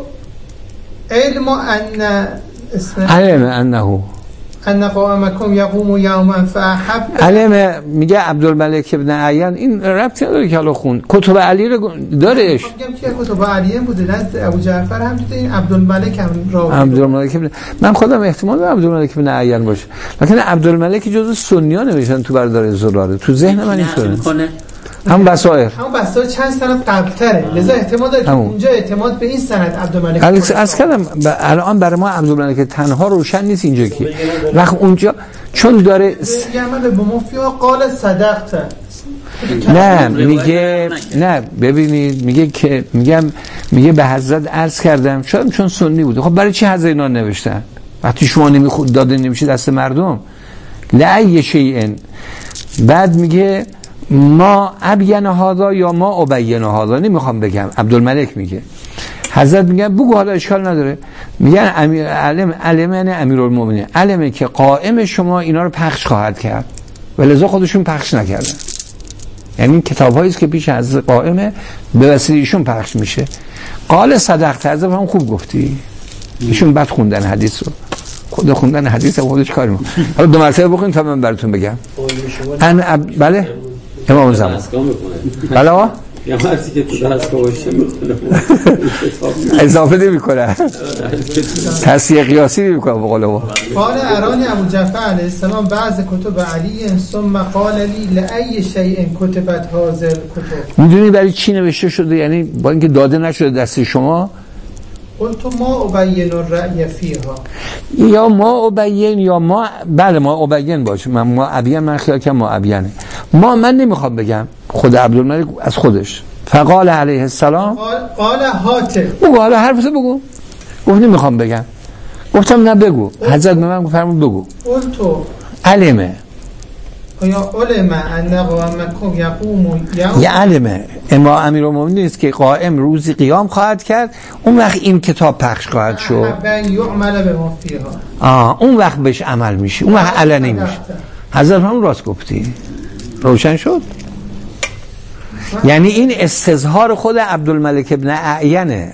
علم ان اسم علم انه ان قومکم یقوم یوما فاحب علم. میگه عبدالملک ابن اعین، این ربطی نداره که حالا خون کتب علی رو دارش. میگم که کتب علی بوده، نه ابو جعفر هم دیده، این عبدالملک هم راوی. عبدالملک ابن من خودم احتمال دارم عبدالملک ابن اعین باشه، لکن عبدالملک جزو سنی‌ها نوشتن تو برادر زراره، تو ذهن من اینطوره. هم بصائر هم بصائر چند سند قبل‌تره، لذا احتمال داره که اونجا اعتماد به این سند عبدالملک الکس از کردم الان برای ما عبدالملک تنها روشن نیست اینجا که وقت اونجا چون داره میگه به مفیا قال صدقت. نه میگه نه ببینید میگه که میگم میگه به حضرت عرض کردم، شاید چون سنی بوده. خب برای چی حضرت اینا نوشتن وقتی شما نمیخود داده نمیشه دست مردم؟ لعی شیئن. بعد میگه ما ابین هذا یا ما ابین هذا، نمیخوام بگم، عبدالملک میگه. حضرت میگن بگو حالا اشکال نداره. میگن امیر علم علم یعنی امیرالمومنین، علمه که قائم شما اینا رو پخش خواهد کرد ولذا خودشون پخش نکردن. یعنی این کتاب‌هایی است که پیش از قائمه به وسیله ایشون پخش میشه. قال صدقت، حضرت هم خوب گفتی. ایشون بد خوندن حدیث رو، خود خوندن حدیث خودش کاری ما. حالا دو مرتبه بخونید تا من براتون بگم. ان اب... بله امام زمان بله آقا یا مرسی که تو دستگاه باشه میکنه اضافه نمی کنه تصحیح قیاسی نمی کنه بقول ما. قال ارانی ابو جعفر علیه السلام بعض کتب علی ثم قال لی لأی شیء کتبت هذا الکتب. میدونی برای چی نوشته شده؟ یعنی با اینکه داده نشده دست شما. قلت ما ابین الرأی فیها، یا ما ابین یا ما بله ما ابین باشه. من ما ابین من خیال کنم ما ابینه. ما من نمیخوام بگم، خود عبدالملک از خودش. فقال علیه السلام قال قال هات، بگو حالا حرفتو بگو. گفت نمیخوام بگم. گفتم نه بگو. حضرت به من فرمود بگو. قلت علمه یا علم ان قومکم یقوم یوم، یا علمه اما امیرالمومنین نیست که قائم روزی قیام خواهد کرد، اون وقت این کتاب پخش خواهد شد. بن یعمل بما فیها، آه اون وقت بهش عمل میشه، اون وقت علنی میشه. حضرت هم راست گفتی، روشن شد. یعنی این استظهار خود عبدالملک ابن اعینه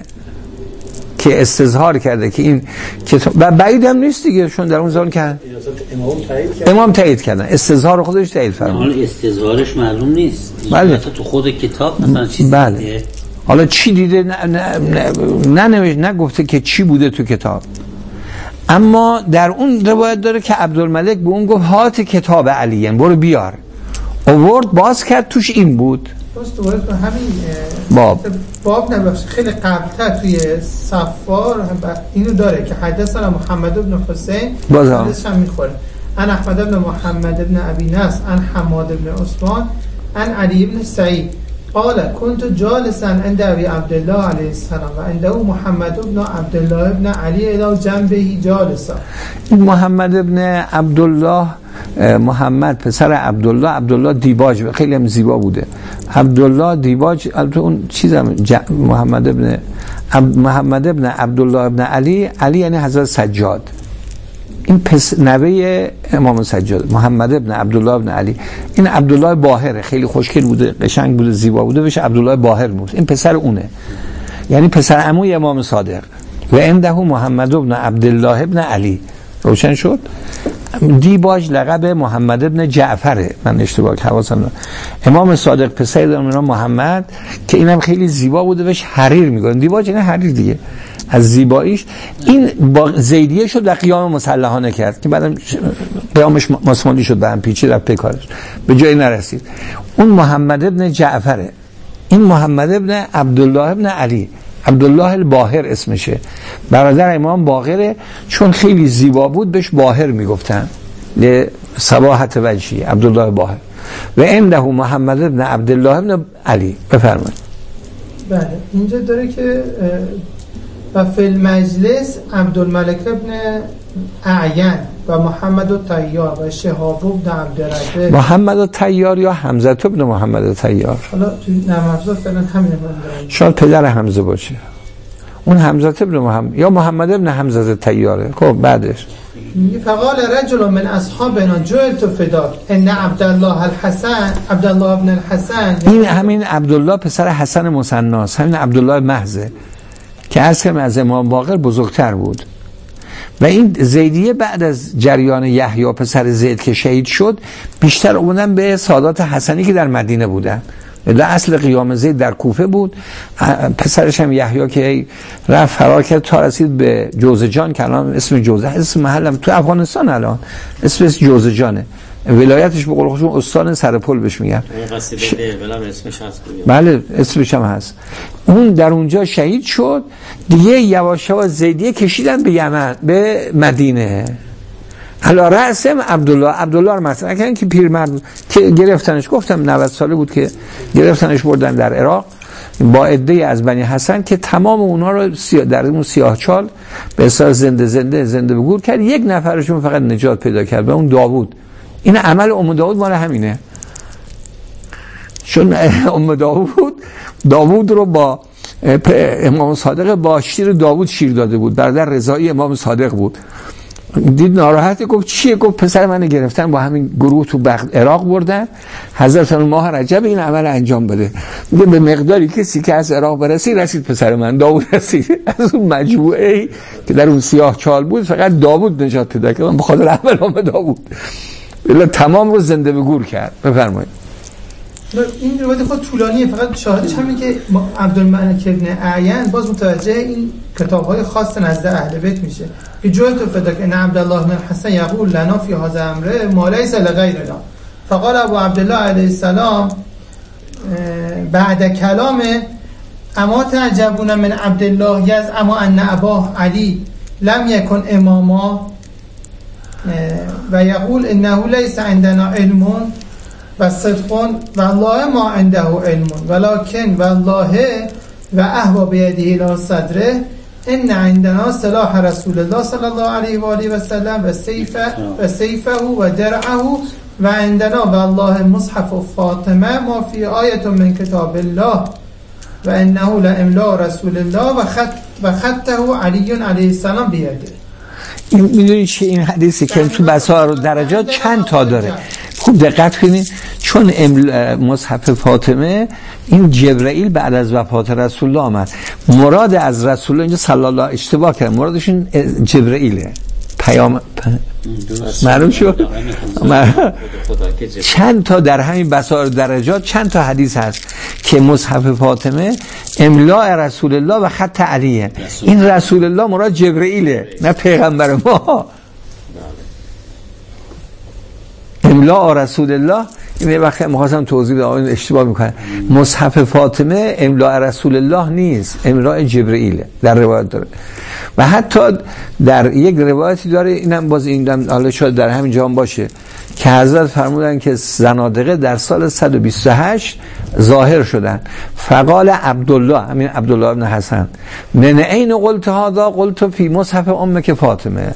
که استظهار کرده که این کتاب و بعید هم نیست دیگه، چون در اون زمان که امام تایید کرد امام تایید کردن استظهار خودش تایید فرمود. حالا استظهارش معلوم نیست. بله. تو خود کتاب مثلا چیز بله. دیده. حالا چی دیده نه نه نه نگفته که چی بوده تو کتاب، اما در اون روایت داره که عبدالملک به اون گفت هات کتاب علیه، برو بیار. آورد باز کرد توش این بود. درست دوباره تو همین باب باب نباشه خیلی قبلتر توی صفار اینو داره که حدثنا محمد بن حسین، حدثش هم میخوره ان احمد بن محمد بن ابی نصر ان حماد بن عثمان ان علی بن سعید قال كنت جالسا عند ابي عبد الله عليه السلام و عنده محمد بن عبد الله بن علی الى جنبه جالسا. این محمد ابن عبدالله محمد پسر عبدالله، عبدالله دیباج خیلی هم زیبا بوده. عبدالله دیباج البته اون چیزم محمد ابن عب... محمد ابن عبدالله ابن علی، علی یعنی حضرت سجاد، این پس نوه امام سجاد محمد ابن عبدالله ابن علی. این عبدالله باهره، خیلی خوشگل بوده، قشنگ بوده، زیبا بوده، بهش عبدالله باهر بود. این پسر اونه، یعنی پسر عموی امام صادق. و عنده محمد ابن عبدالله ابن علی. روشن شد. دیباج لقب محمد ابن جعفره، من اشتباه حواسم. امام صادق پسر دارم محمد که اینم خیلی زیبا بوده، بهش حریر میگن. دیباج یعنی حریر دیگه، از زیباییش. این با زیدیه شد و قیام مسلحانه کرد که بعدم قیامش ماسمالی شد، به هم پیچید رفت پیکارش، به جایی نرسید. اون محمد ابن جعفره، این محمد ابن عبدالله ابن علی، عبدالله الباهر اسمشه، برادر امام باقره. چون خیلی زیبا بود بهش باهر میگفتن، به صباحت وجهی عبدالله باهر. و عنده محمد ابن عبدالله ابن علی. بفرمایید. بله اینجا داره که و فی المجلس عبدالملک ابن اعین و محمد الطیار و شهاب ابن عبدالرده. محمد الطیار یا حمزه ابن محمد الطیار، حالا تو نرم افزار فعلا همین رو شاید پدر حمزه باشه. اون حمزه ابن محمد یا محمد ابن حمزه الطیاره. خب بعدش فقال رجل من اصحابنا جئت فداک ان عبدالله الحسن عبدالله ابن الحسن. این همین عبدالله پسر حسن مثناست، همین عبدالله محضه. که اصلا از امام باقر بزرگتر بود و این زیدیه بعد از جریان یحیی پسر زید که شهید شد بیشتر اومدن به سادات حسنی که در مدینه بودن. در اصل قیام زید در کوفه بود، پسرش هم یحیی که رفت فرار کرد تا رسید به جوزجان که الان اسم جوزه اسم محلم تو افغانستان الان اسمش جوزجانه، ولایتش به قول خودشون استان سرپل بهش میگن. این قصیده بلام اسمش هست. بله اسمش هم هست. اون در اونجا شهید شد دیگه. یواش یواش زیدیه کشیدن به یمن به مدینه. علی رأس عبدالله عبدالله رو مطرح کردن که پیرمرد که گرفتنش، گفتم نود ساله بود که گرفتنش بردن در عراق با عده‌ای از بنی حسن که تمام اونها رو در اون سیاهچال به اصطلاح زنده زنده زنده به گور کرد. یک نفرشون فقط نجات پیدا کرد و اون داوود. این عمل ام داوود مال همینه، چون ام داوود داوود رو با امام صادق با شیر داوود شیر داده بود، برادر رضایی امام صادق بود. دید ناراحته، گفت چیه؟ گفت پسر من گرفتن با همین گروه تو بغداد عراق بردن، حضرت ماه رجب این عمل انجام بده. میگه به مقداری کسی که از عراق برسی رسید پسر من داوود رسید. از اون مجموعه که در اون سیاه چال بود فقط داوود نجات پیدا کرد به خاطر عمل ام داوود. بلا تمام رو زنده به گور کرد. بفرمایید. این روایت خود طولانیه، فقط شاهدش همین که عبدالملک ابن اعین باز متوجه این کتاب‌های خاص نزد اهل بیت میشه که جویت فداک ان عبدالله بن الحسن یقول لنا فی هذا امر ما لیس لغیرنا فقال ابو عبدالله علیه السلام بعد کلام اما تعجبون من عبدالله یزعم ان اباه علی لم یکن اماما و یقول انه لیس عندنا علم و صدق والله ما عنده علم ولكن والله و اهوا بیده الى صدره ان عندنا سلاح رسول الله صلی الله علیه و آله و سلم و سیفه و سیفه و درعه و عندنا والله مصحف فاطمه ما فی آیه من کتاب الله و انه لاملا رسول الله و خط و خطه علی علیه السلام بیده. این میدونید چه این حدیثی که تو بسائر و درجات چند تا داره، خوب دقت کنید. چون مصحف فاطمه این جبرائیل بعد از وفات رسول الله آمد، مراد از رسول الله اینجا صلی الله اشتباه کرد، مرادشون جبرائیله. پیام معلوم شد. چند تا در همین بسائر درجات چند تا حدیث هست که مصحف فاطمه املاء رسول الله و خط علیه. این رسول الله مراد جبرائیله نه پیغمبر ما. املاء رسول الله این وقت می‌خواستم توضیح بدم اشتباه میکنه. مصحف فاطمه املاء رسول الله نیست، املاء جبرائیل در روایت داره. و حتی در یک روایتی داره، اینم باز این حالا شاید در همین جام باشه که حضرت فرمودن که زنادقه در سال صد و بیست و هشت ظاهر شدن. فقال عبدالله، همین عبدالله ابن حسن، من عین قلت هذا قلت فی مصحف امک فاطمه.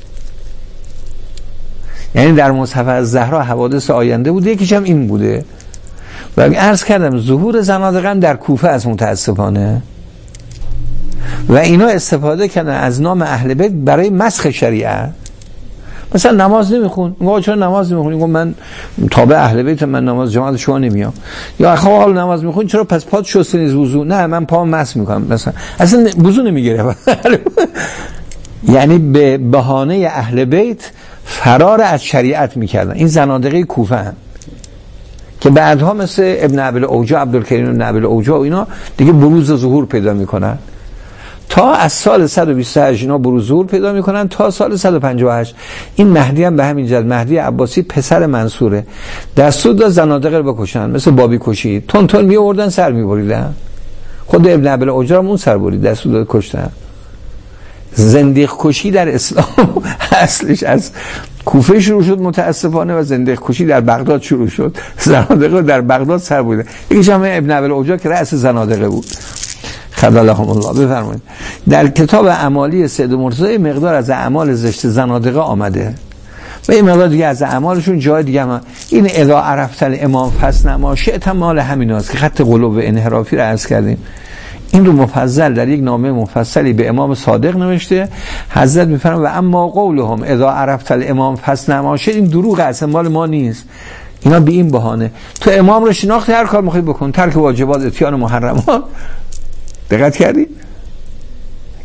یعنی در مصحف از زهرا حوادث آینده بوده، یکیش هم این بوده. و عرض کردم ظهور زنادقه در کوفه از متاسفانه و اینا استفاده کردن از نام اهل بیت برای مسخ شریعت. مثلا نماز نمیخون، میگه چرا نماز نمیخونی؟ میگه من تابع اهل بیت، من نماز جماعت شما نمیام. یا آخه حال نماز میخونی چرا پس پات شسته نیست وضو؟ نه من پام مس میکنم مثلا، اصلا وضو نمیگیره. یعنی به بهانه اهل بیت فرار از شریعت میکردن. این زنادقه کوفه هم که بعدها مثل ابن ابی اوجا، عبدالکریم ابن ابی اوجا و اینا دیگه بروز ظهور پیدا میکنن. تا از سال صد و بیست و هشت اینا بروز ظهور پیدا میکنن تا سال صد و پنجاه و هشت. این مهدی هم به همین جهت، مهدی عباسی پسر منصوره، دستور داد زنادقه رو بکشن، مثل بابی کشی تون تون می آوردن سر میبریدن. خود ابن ابی اوجا هم اون سر برید، دستور داد کشتن. زندیق کشی در اسلام اصلش از کوفه شروع شد متاسفانه و زندیق کشی در بغداد شروع شد. زنادقه در بغداد سر بریدن. یکیش هم ابن ابی اوجا که رأس زنادقه بود. خدالهم الله. بفرمایید. در کتاب اعمالی سید مرتضی مقدار از اعمال زشت زنادقه آمده و این مقدار دیگه از اعمالشون جای دیگه هم. این اذا عرفت الامام فصنما شئت مال همیناست که خط قلوب انحرافی رو عرض کردیم. این رو مفصل در یک نامه مفصلی به امام صادق نوشته. حضرت میفرمایند و اما قولهم اذا عرفت الامام فصنما شئت، این دروغ اصلا مال ما نیست. اینا به این بهانه تو امام رو شناختی هر کار میخوای بکن، ترک واجبات اتیان محرمات. دقت کردی؟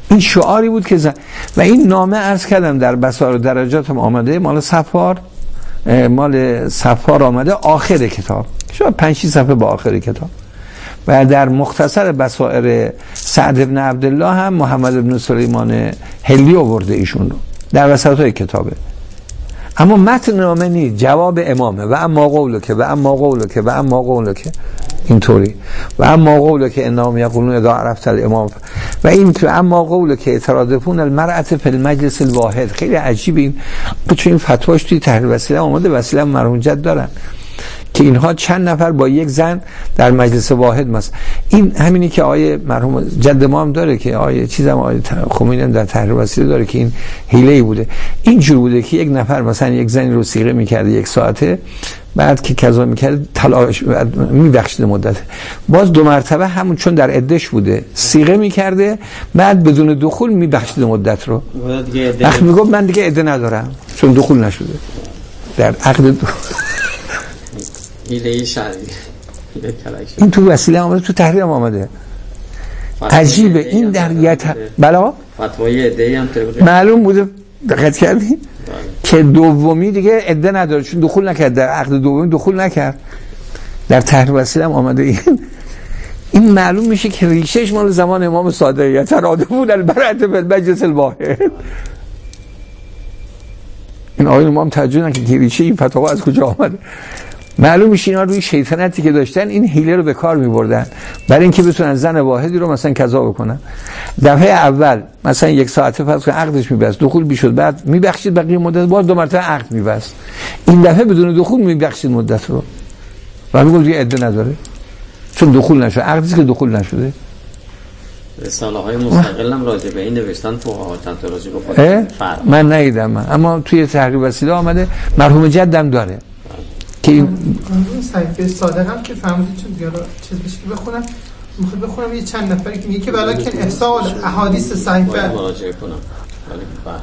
این شعاری بود که زن... و این نامه عرض کردم در بساط درجات هم آمده، مال صفار مال صفار آمده آخر کتاب، شاید پنج شش صفحه با آخر کتاب. و در مختصر بصائر سعد بن عبدالله هم محمد بن سلیمان هلی آورده ایشون رو در وسطای کتابه، اما متن نامه نیست، جواب امامه. و اما قوله که و اما قوله که و اما قوله که اینطوری و اما قوله که انهم یقولون اذا عرفت الامام و این که اما قوله که اعترادفون المرأة فی المجلس الواحد. خیلی عجیب این، چون این فتواش توی تحریر وسیله آمده، وسیله مرحوم جد دارن که اینها چند نفر با یک زن در مجلس واحد مثلا. این همینی که آیه مرحوم جد ما هم داره که آیه چیزم آیه خمینی هم در تحریر وسیله داره که این حیله‌ای بوده. اینجور بوده که یک نفر مثلا یک زنی رو صیغه می‌کرده یک ساعته، بعد که کذا می‌کرده طلاقش می‌بخشید مدت، باز دو مرتبه همون چون در عدهش بوده صیغه می‌کرده، بعد بدون دخول می‌بخشید مدت رو. وقتی میگفت من دیگه عده ندارم چون دخول نشده در عقد ایده شرعی. این تو وسیله آمده، تو تحریر هم آمده. عجیبه این در یت بلا فتوای عده‌ای هم طبق معلوم بوده، دقت کردی که دومی دیگه عده نداره چون دخول نکرد در عقد دومی، دخول نکرد. در تحریر وسیله هم آمده. این این معلوم میشه که ریشش مال زمان امام صادق یترادفون المرأة فی المجلس الواحد. این آقای امام توجه نکرد که ریشه این فتوا از کجا آمده. معلوم میشه اینا روی شیطنتی که داشتن این حیله رو به کار میبردن برای اینکه بتونن زن واحدی رو مثلا کذا بکنن. دفعه اول مثلا یک ساعته فرض کن عقدش میبست، دخول میشد، بعد میبخشید بقیه مدت، باز دو مرتبه عقد میبست. این دفعه بدون دخول میبخشید مدت رو و میگم دیگه عده نداره چون دخول نشده، عقدی که دخول نشده. رساله های مستقل هم راجع به این نوشتن تو چند تا راجع به فرق من ندیدم من. اما توی تحریر وسیله آمده، مرحوم جدم داره که این صحیفه صادق هم که فهمیدید چون دیگه چیز بشه که بخونم، میخواد بخونم یه چند نفری که میگه که ولکن احصاء احادیث صحیفه مراجعه کنم ولی بحث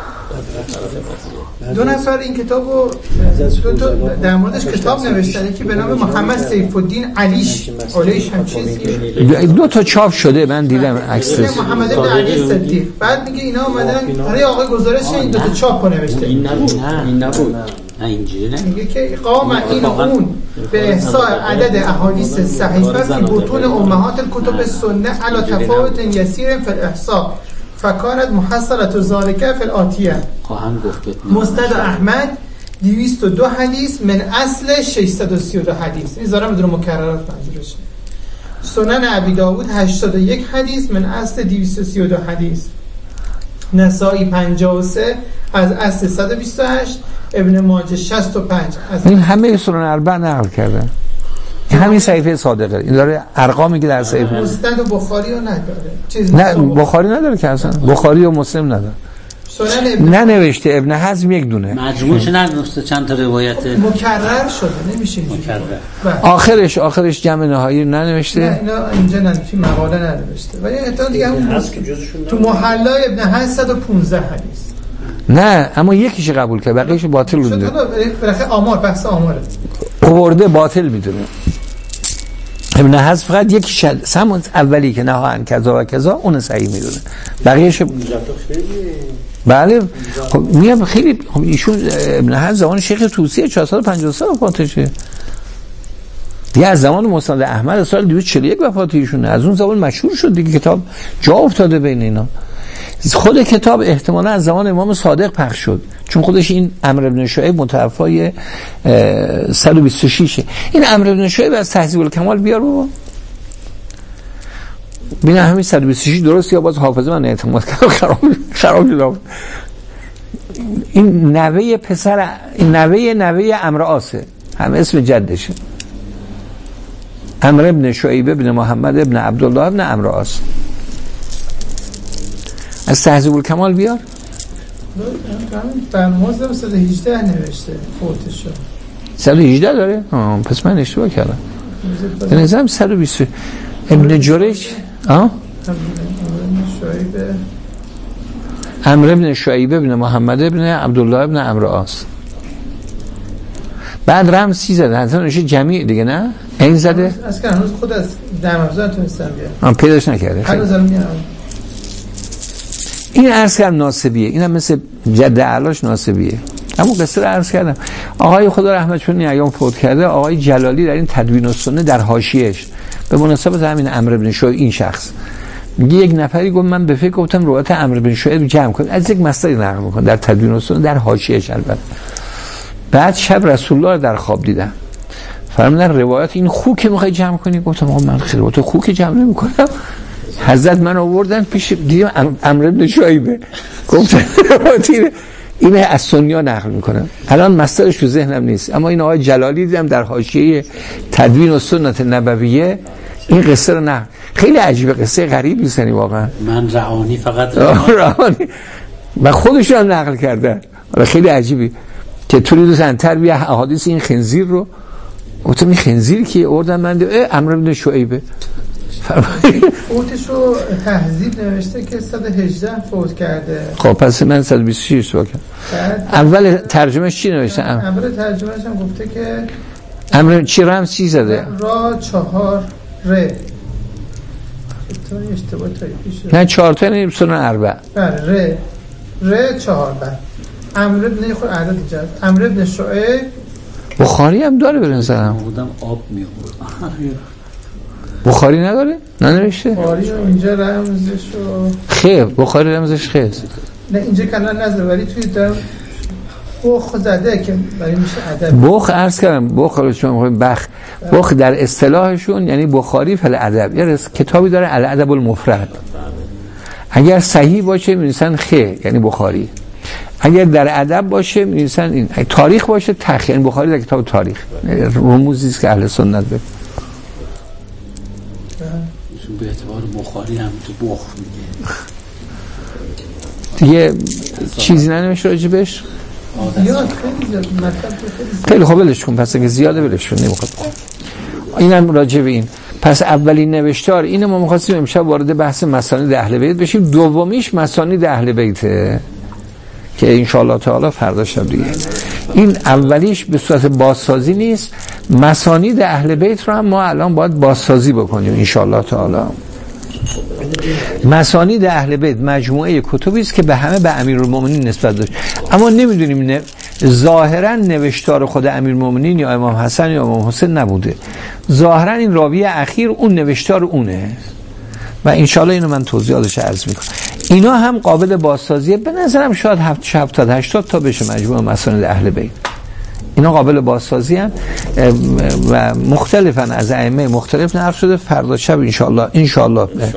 دو نفر این کتابو دو تا در موردش کتاب نوشتن که به نام محمد سیف الدین علیش علیش هم چیزی دو تا چاپ شده من دیدم عکسش، محمد بن علی صدیق. بعد میگه اینا اومدن برای آقای گزارش این دو تا چاپ نوشته. این نبود این نبود نه اینجوری نه، میگه که قام این اون به احصاء عدد احادیث صحیحه فی بطون امهات الکتب السنه علی تفاوت یسیر فی الاحصاء فکانت محصلة ذلك فی الآتیه. خواهم گفت مسند احمد دویست و دو حدیث من اصل ششصد و سی و دو حدیث، این زارم بدون مکررات منظورشه. سنن ابی داود هشتاد و یک حدیث من اصل دویست و سی و دو حدیث. نسائی پنجاه و سه از اصل صد و بیست و هشت. ابن ماجه شصت و پنج از این همه سنن اربع نقل کردن. این همین صحیفه صادقه، این داره ارقامی که در صحیفه مسند بخاری رو نداره، چیز نه بخاری نداره که اصلا بخاری و مسلم نداره. سنن ابن ننوشته ابن حزم یک دونه مجموعش ننوشته، چند تا روایت مکرر شده نمیشه مکرر. آخرش آخرش جمع نهایی ننوشته. نه اینا اینجا ننوشته، مقاله ننوشته. ولی احتمال دیگه همون هست که جزشون تو محلای ابن حزم صد و پانزده حدیث. نه اما یکیش قبول کرد بقیه‌اش باطل میدونه. برای آمار بحث آماره آورده باطل میدونه. ابن حزم فقط یکیش همون اولی که نهان کذا و کذا اون صحیح میدونه، بقیه‌اش بله. خب میگم خیلی خب ایشون ابن حزم زمان شیخ طوسی چهارصد و پنجاه و سه وفاتشه دیگه، از زمان مسند احمد سال دویست و چهل و یک وفات ایشونه، از اون زمان مشهور شد دیگه، کتاب جا افتاده بین اینا. خود کتاب احتمالا از زمان امام صادق پخش شد چون خودش این عمرو بن شعیب متوفای صد و بیست و شش. این عمرو بن شعیب از تهذیب الکمال بیار بابا ببین همین صد و بیست و شش درست یا باز حافظه من اعتماد کردم خراب خراب شد. این نوه پسر این نوه نوه عمرو عاصه، هم اسم جدشه، عمرو بن شعیب بن محمد بن عبدالله بن عمرو عاص. از تهذیب الکمال بیار. در موزم صد و هجده نوشته فوتش شد. صد و هجده داره؟ آه پس من اشتباه کردم. به نظرم صد و بیست. ابن جریج آه عمرو بن شعیب بن محمد بن عبدالله بن عمرو عاص. بعد رم سی زده حتما نوشه جمعی دیگه نه؟ این زده؟ از که هنوز خود از در مفضل تونستم بیارم. آه پیداش نکرده. هنوز هم میارم. این عرض کردم ناسبیه، اینم مثل جد علاش ناسبیه. اما قصه رو عرض کردم. آقای خدا رحمتشون ایام فوت کرده، آقای جلالی در این تدوین السنه در حاشیه‌اش به مناسبت همین عمرو بن شعیب، این شخص میگه یک نفری گفت من به فکر گفتم روایت عمرو بن شعیب جمع کنم، از یک مصدری نقل می‌کنه در تدوین السنه در حاشیه‌اش. البته بعد شب رسول الله رو در خواب دیدم، فرمودن روایت این خوک میخوای جمع کنی؟ گفتم آقا من خیلی تو خوک جمع نمی‌کنم. حضرت من آوردن پیش دیدم عمرو بن شعیب، گفتم اینه از سنیا نقل میکنم، الان مصدرش تو ذهنم نیست، اما این آقای جلالی دیدم در حاشیه تدوین السنه نبویه این قصه رو نقل. خیلی عجیبه، قصه غریبی است واقعا. من رعانی فقط رعانی و خودشون هم نقل کردن. خیلی عجیبی که توی زنتر بیا احادیث این خنزیر رو گفتم این خنزیر که آوردن من دیدم عمرو بن شعیب فوتش رو تهذیب نوشته که صد و هجده فوت کرده. خب پس من صد و بیست و شش فوت کردم. اول ترجمهش چی نوشته؟ اول ترجمهش هم گفته که امر چی رمز چی زده؟ را چهار ر تو اشتباه تایپی نه چهار تا نیم سنن اربع. بله ر ر چهار بله. عمرو بن خود عدد ایجاد. عمرو بن شعیب بخاری هم داره به نظرم. بودم آب می‌خورد. بخاری نداره؟ ننوشته؟ بخاری اینجا رمزشو خیر، بخاری رمزش خیر. نه اینجا کنار نظر ولی توی در بخ زده که برای میشه ادب. بخ عرض کردم، بخ رو شما می‌خواید بخ. بخ در اصطلاحشون یعنی بخاری فل ادب. یه کتابی داره الادب المفرد. اگر صحیح باشه می‌نویسن خ یعنی بخاری. اگر در ادب باشه می‌نویسن این. تاریخ باشه تخ یعنی بخاری در کتاب تاریخ. رموزی است که اهل سنت به به اعتبار بخاری هم تو بخ میگه دیگه چیزی ننوشت راجبش؟ زیاد خیلی زیاد مطلب خیلی خوب ولش کن، پس اگه زیاده ولش کن نمیخواد. اینم راجب این. پس اولین نوشتار اینه. ما می‌خواستیم امشب وارد بحث مسانید اهل بیت بشیم. دومیش مسانید اهل بیته که ان شاء الله تعالی فردا شب دیگه. این اولیش به صورت بازسازی نیست، مسانید اهل بیت رو هم ما الان باید بازسازی بکنیم ان شاء الله تعالی. مسانید اهل بیت مجموعه کتبی است که به همه به امیرالمومنین نسبت داشت، اما نمیدونیم نه ظاهرا نوشتار خود امیرالمومنین یا امام حسن یا امام حسین نبوده. ظاهرا این راوی اخیر اون نوشتار اونه و ان شاء الله اینو من توضیحاتش عرض میکنم. اینا هم قابل بازسازیه. به نظرم شاید هفتاد هشتاد تا بشه مجموعه مسانید اهل بیت. اینا قابل بازسازی هم و مختلفن از ائمه مختلف نقل شده. فردا شب ان شاء الله ان شاء الله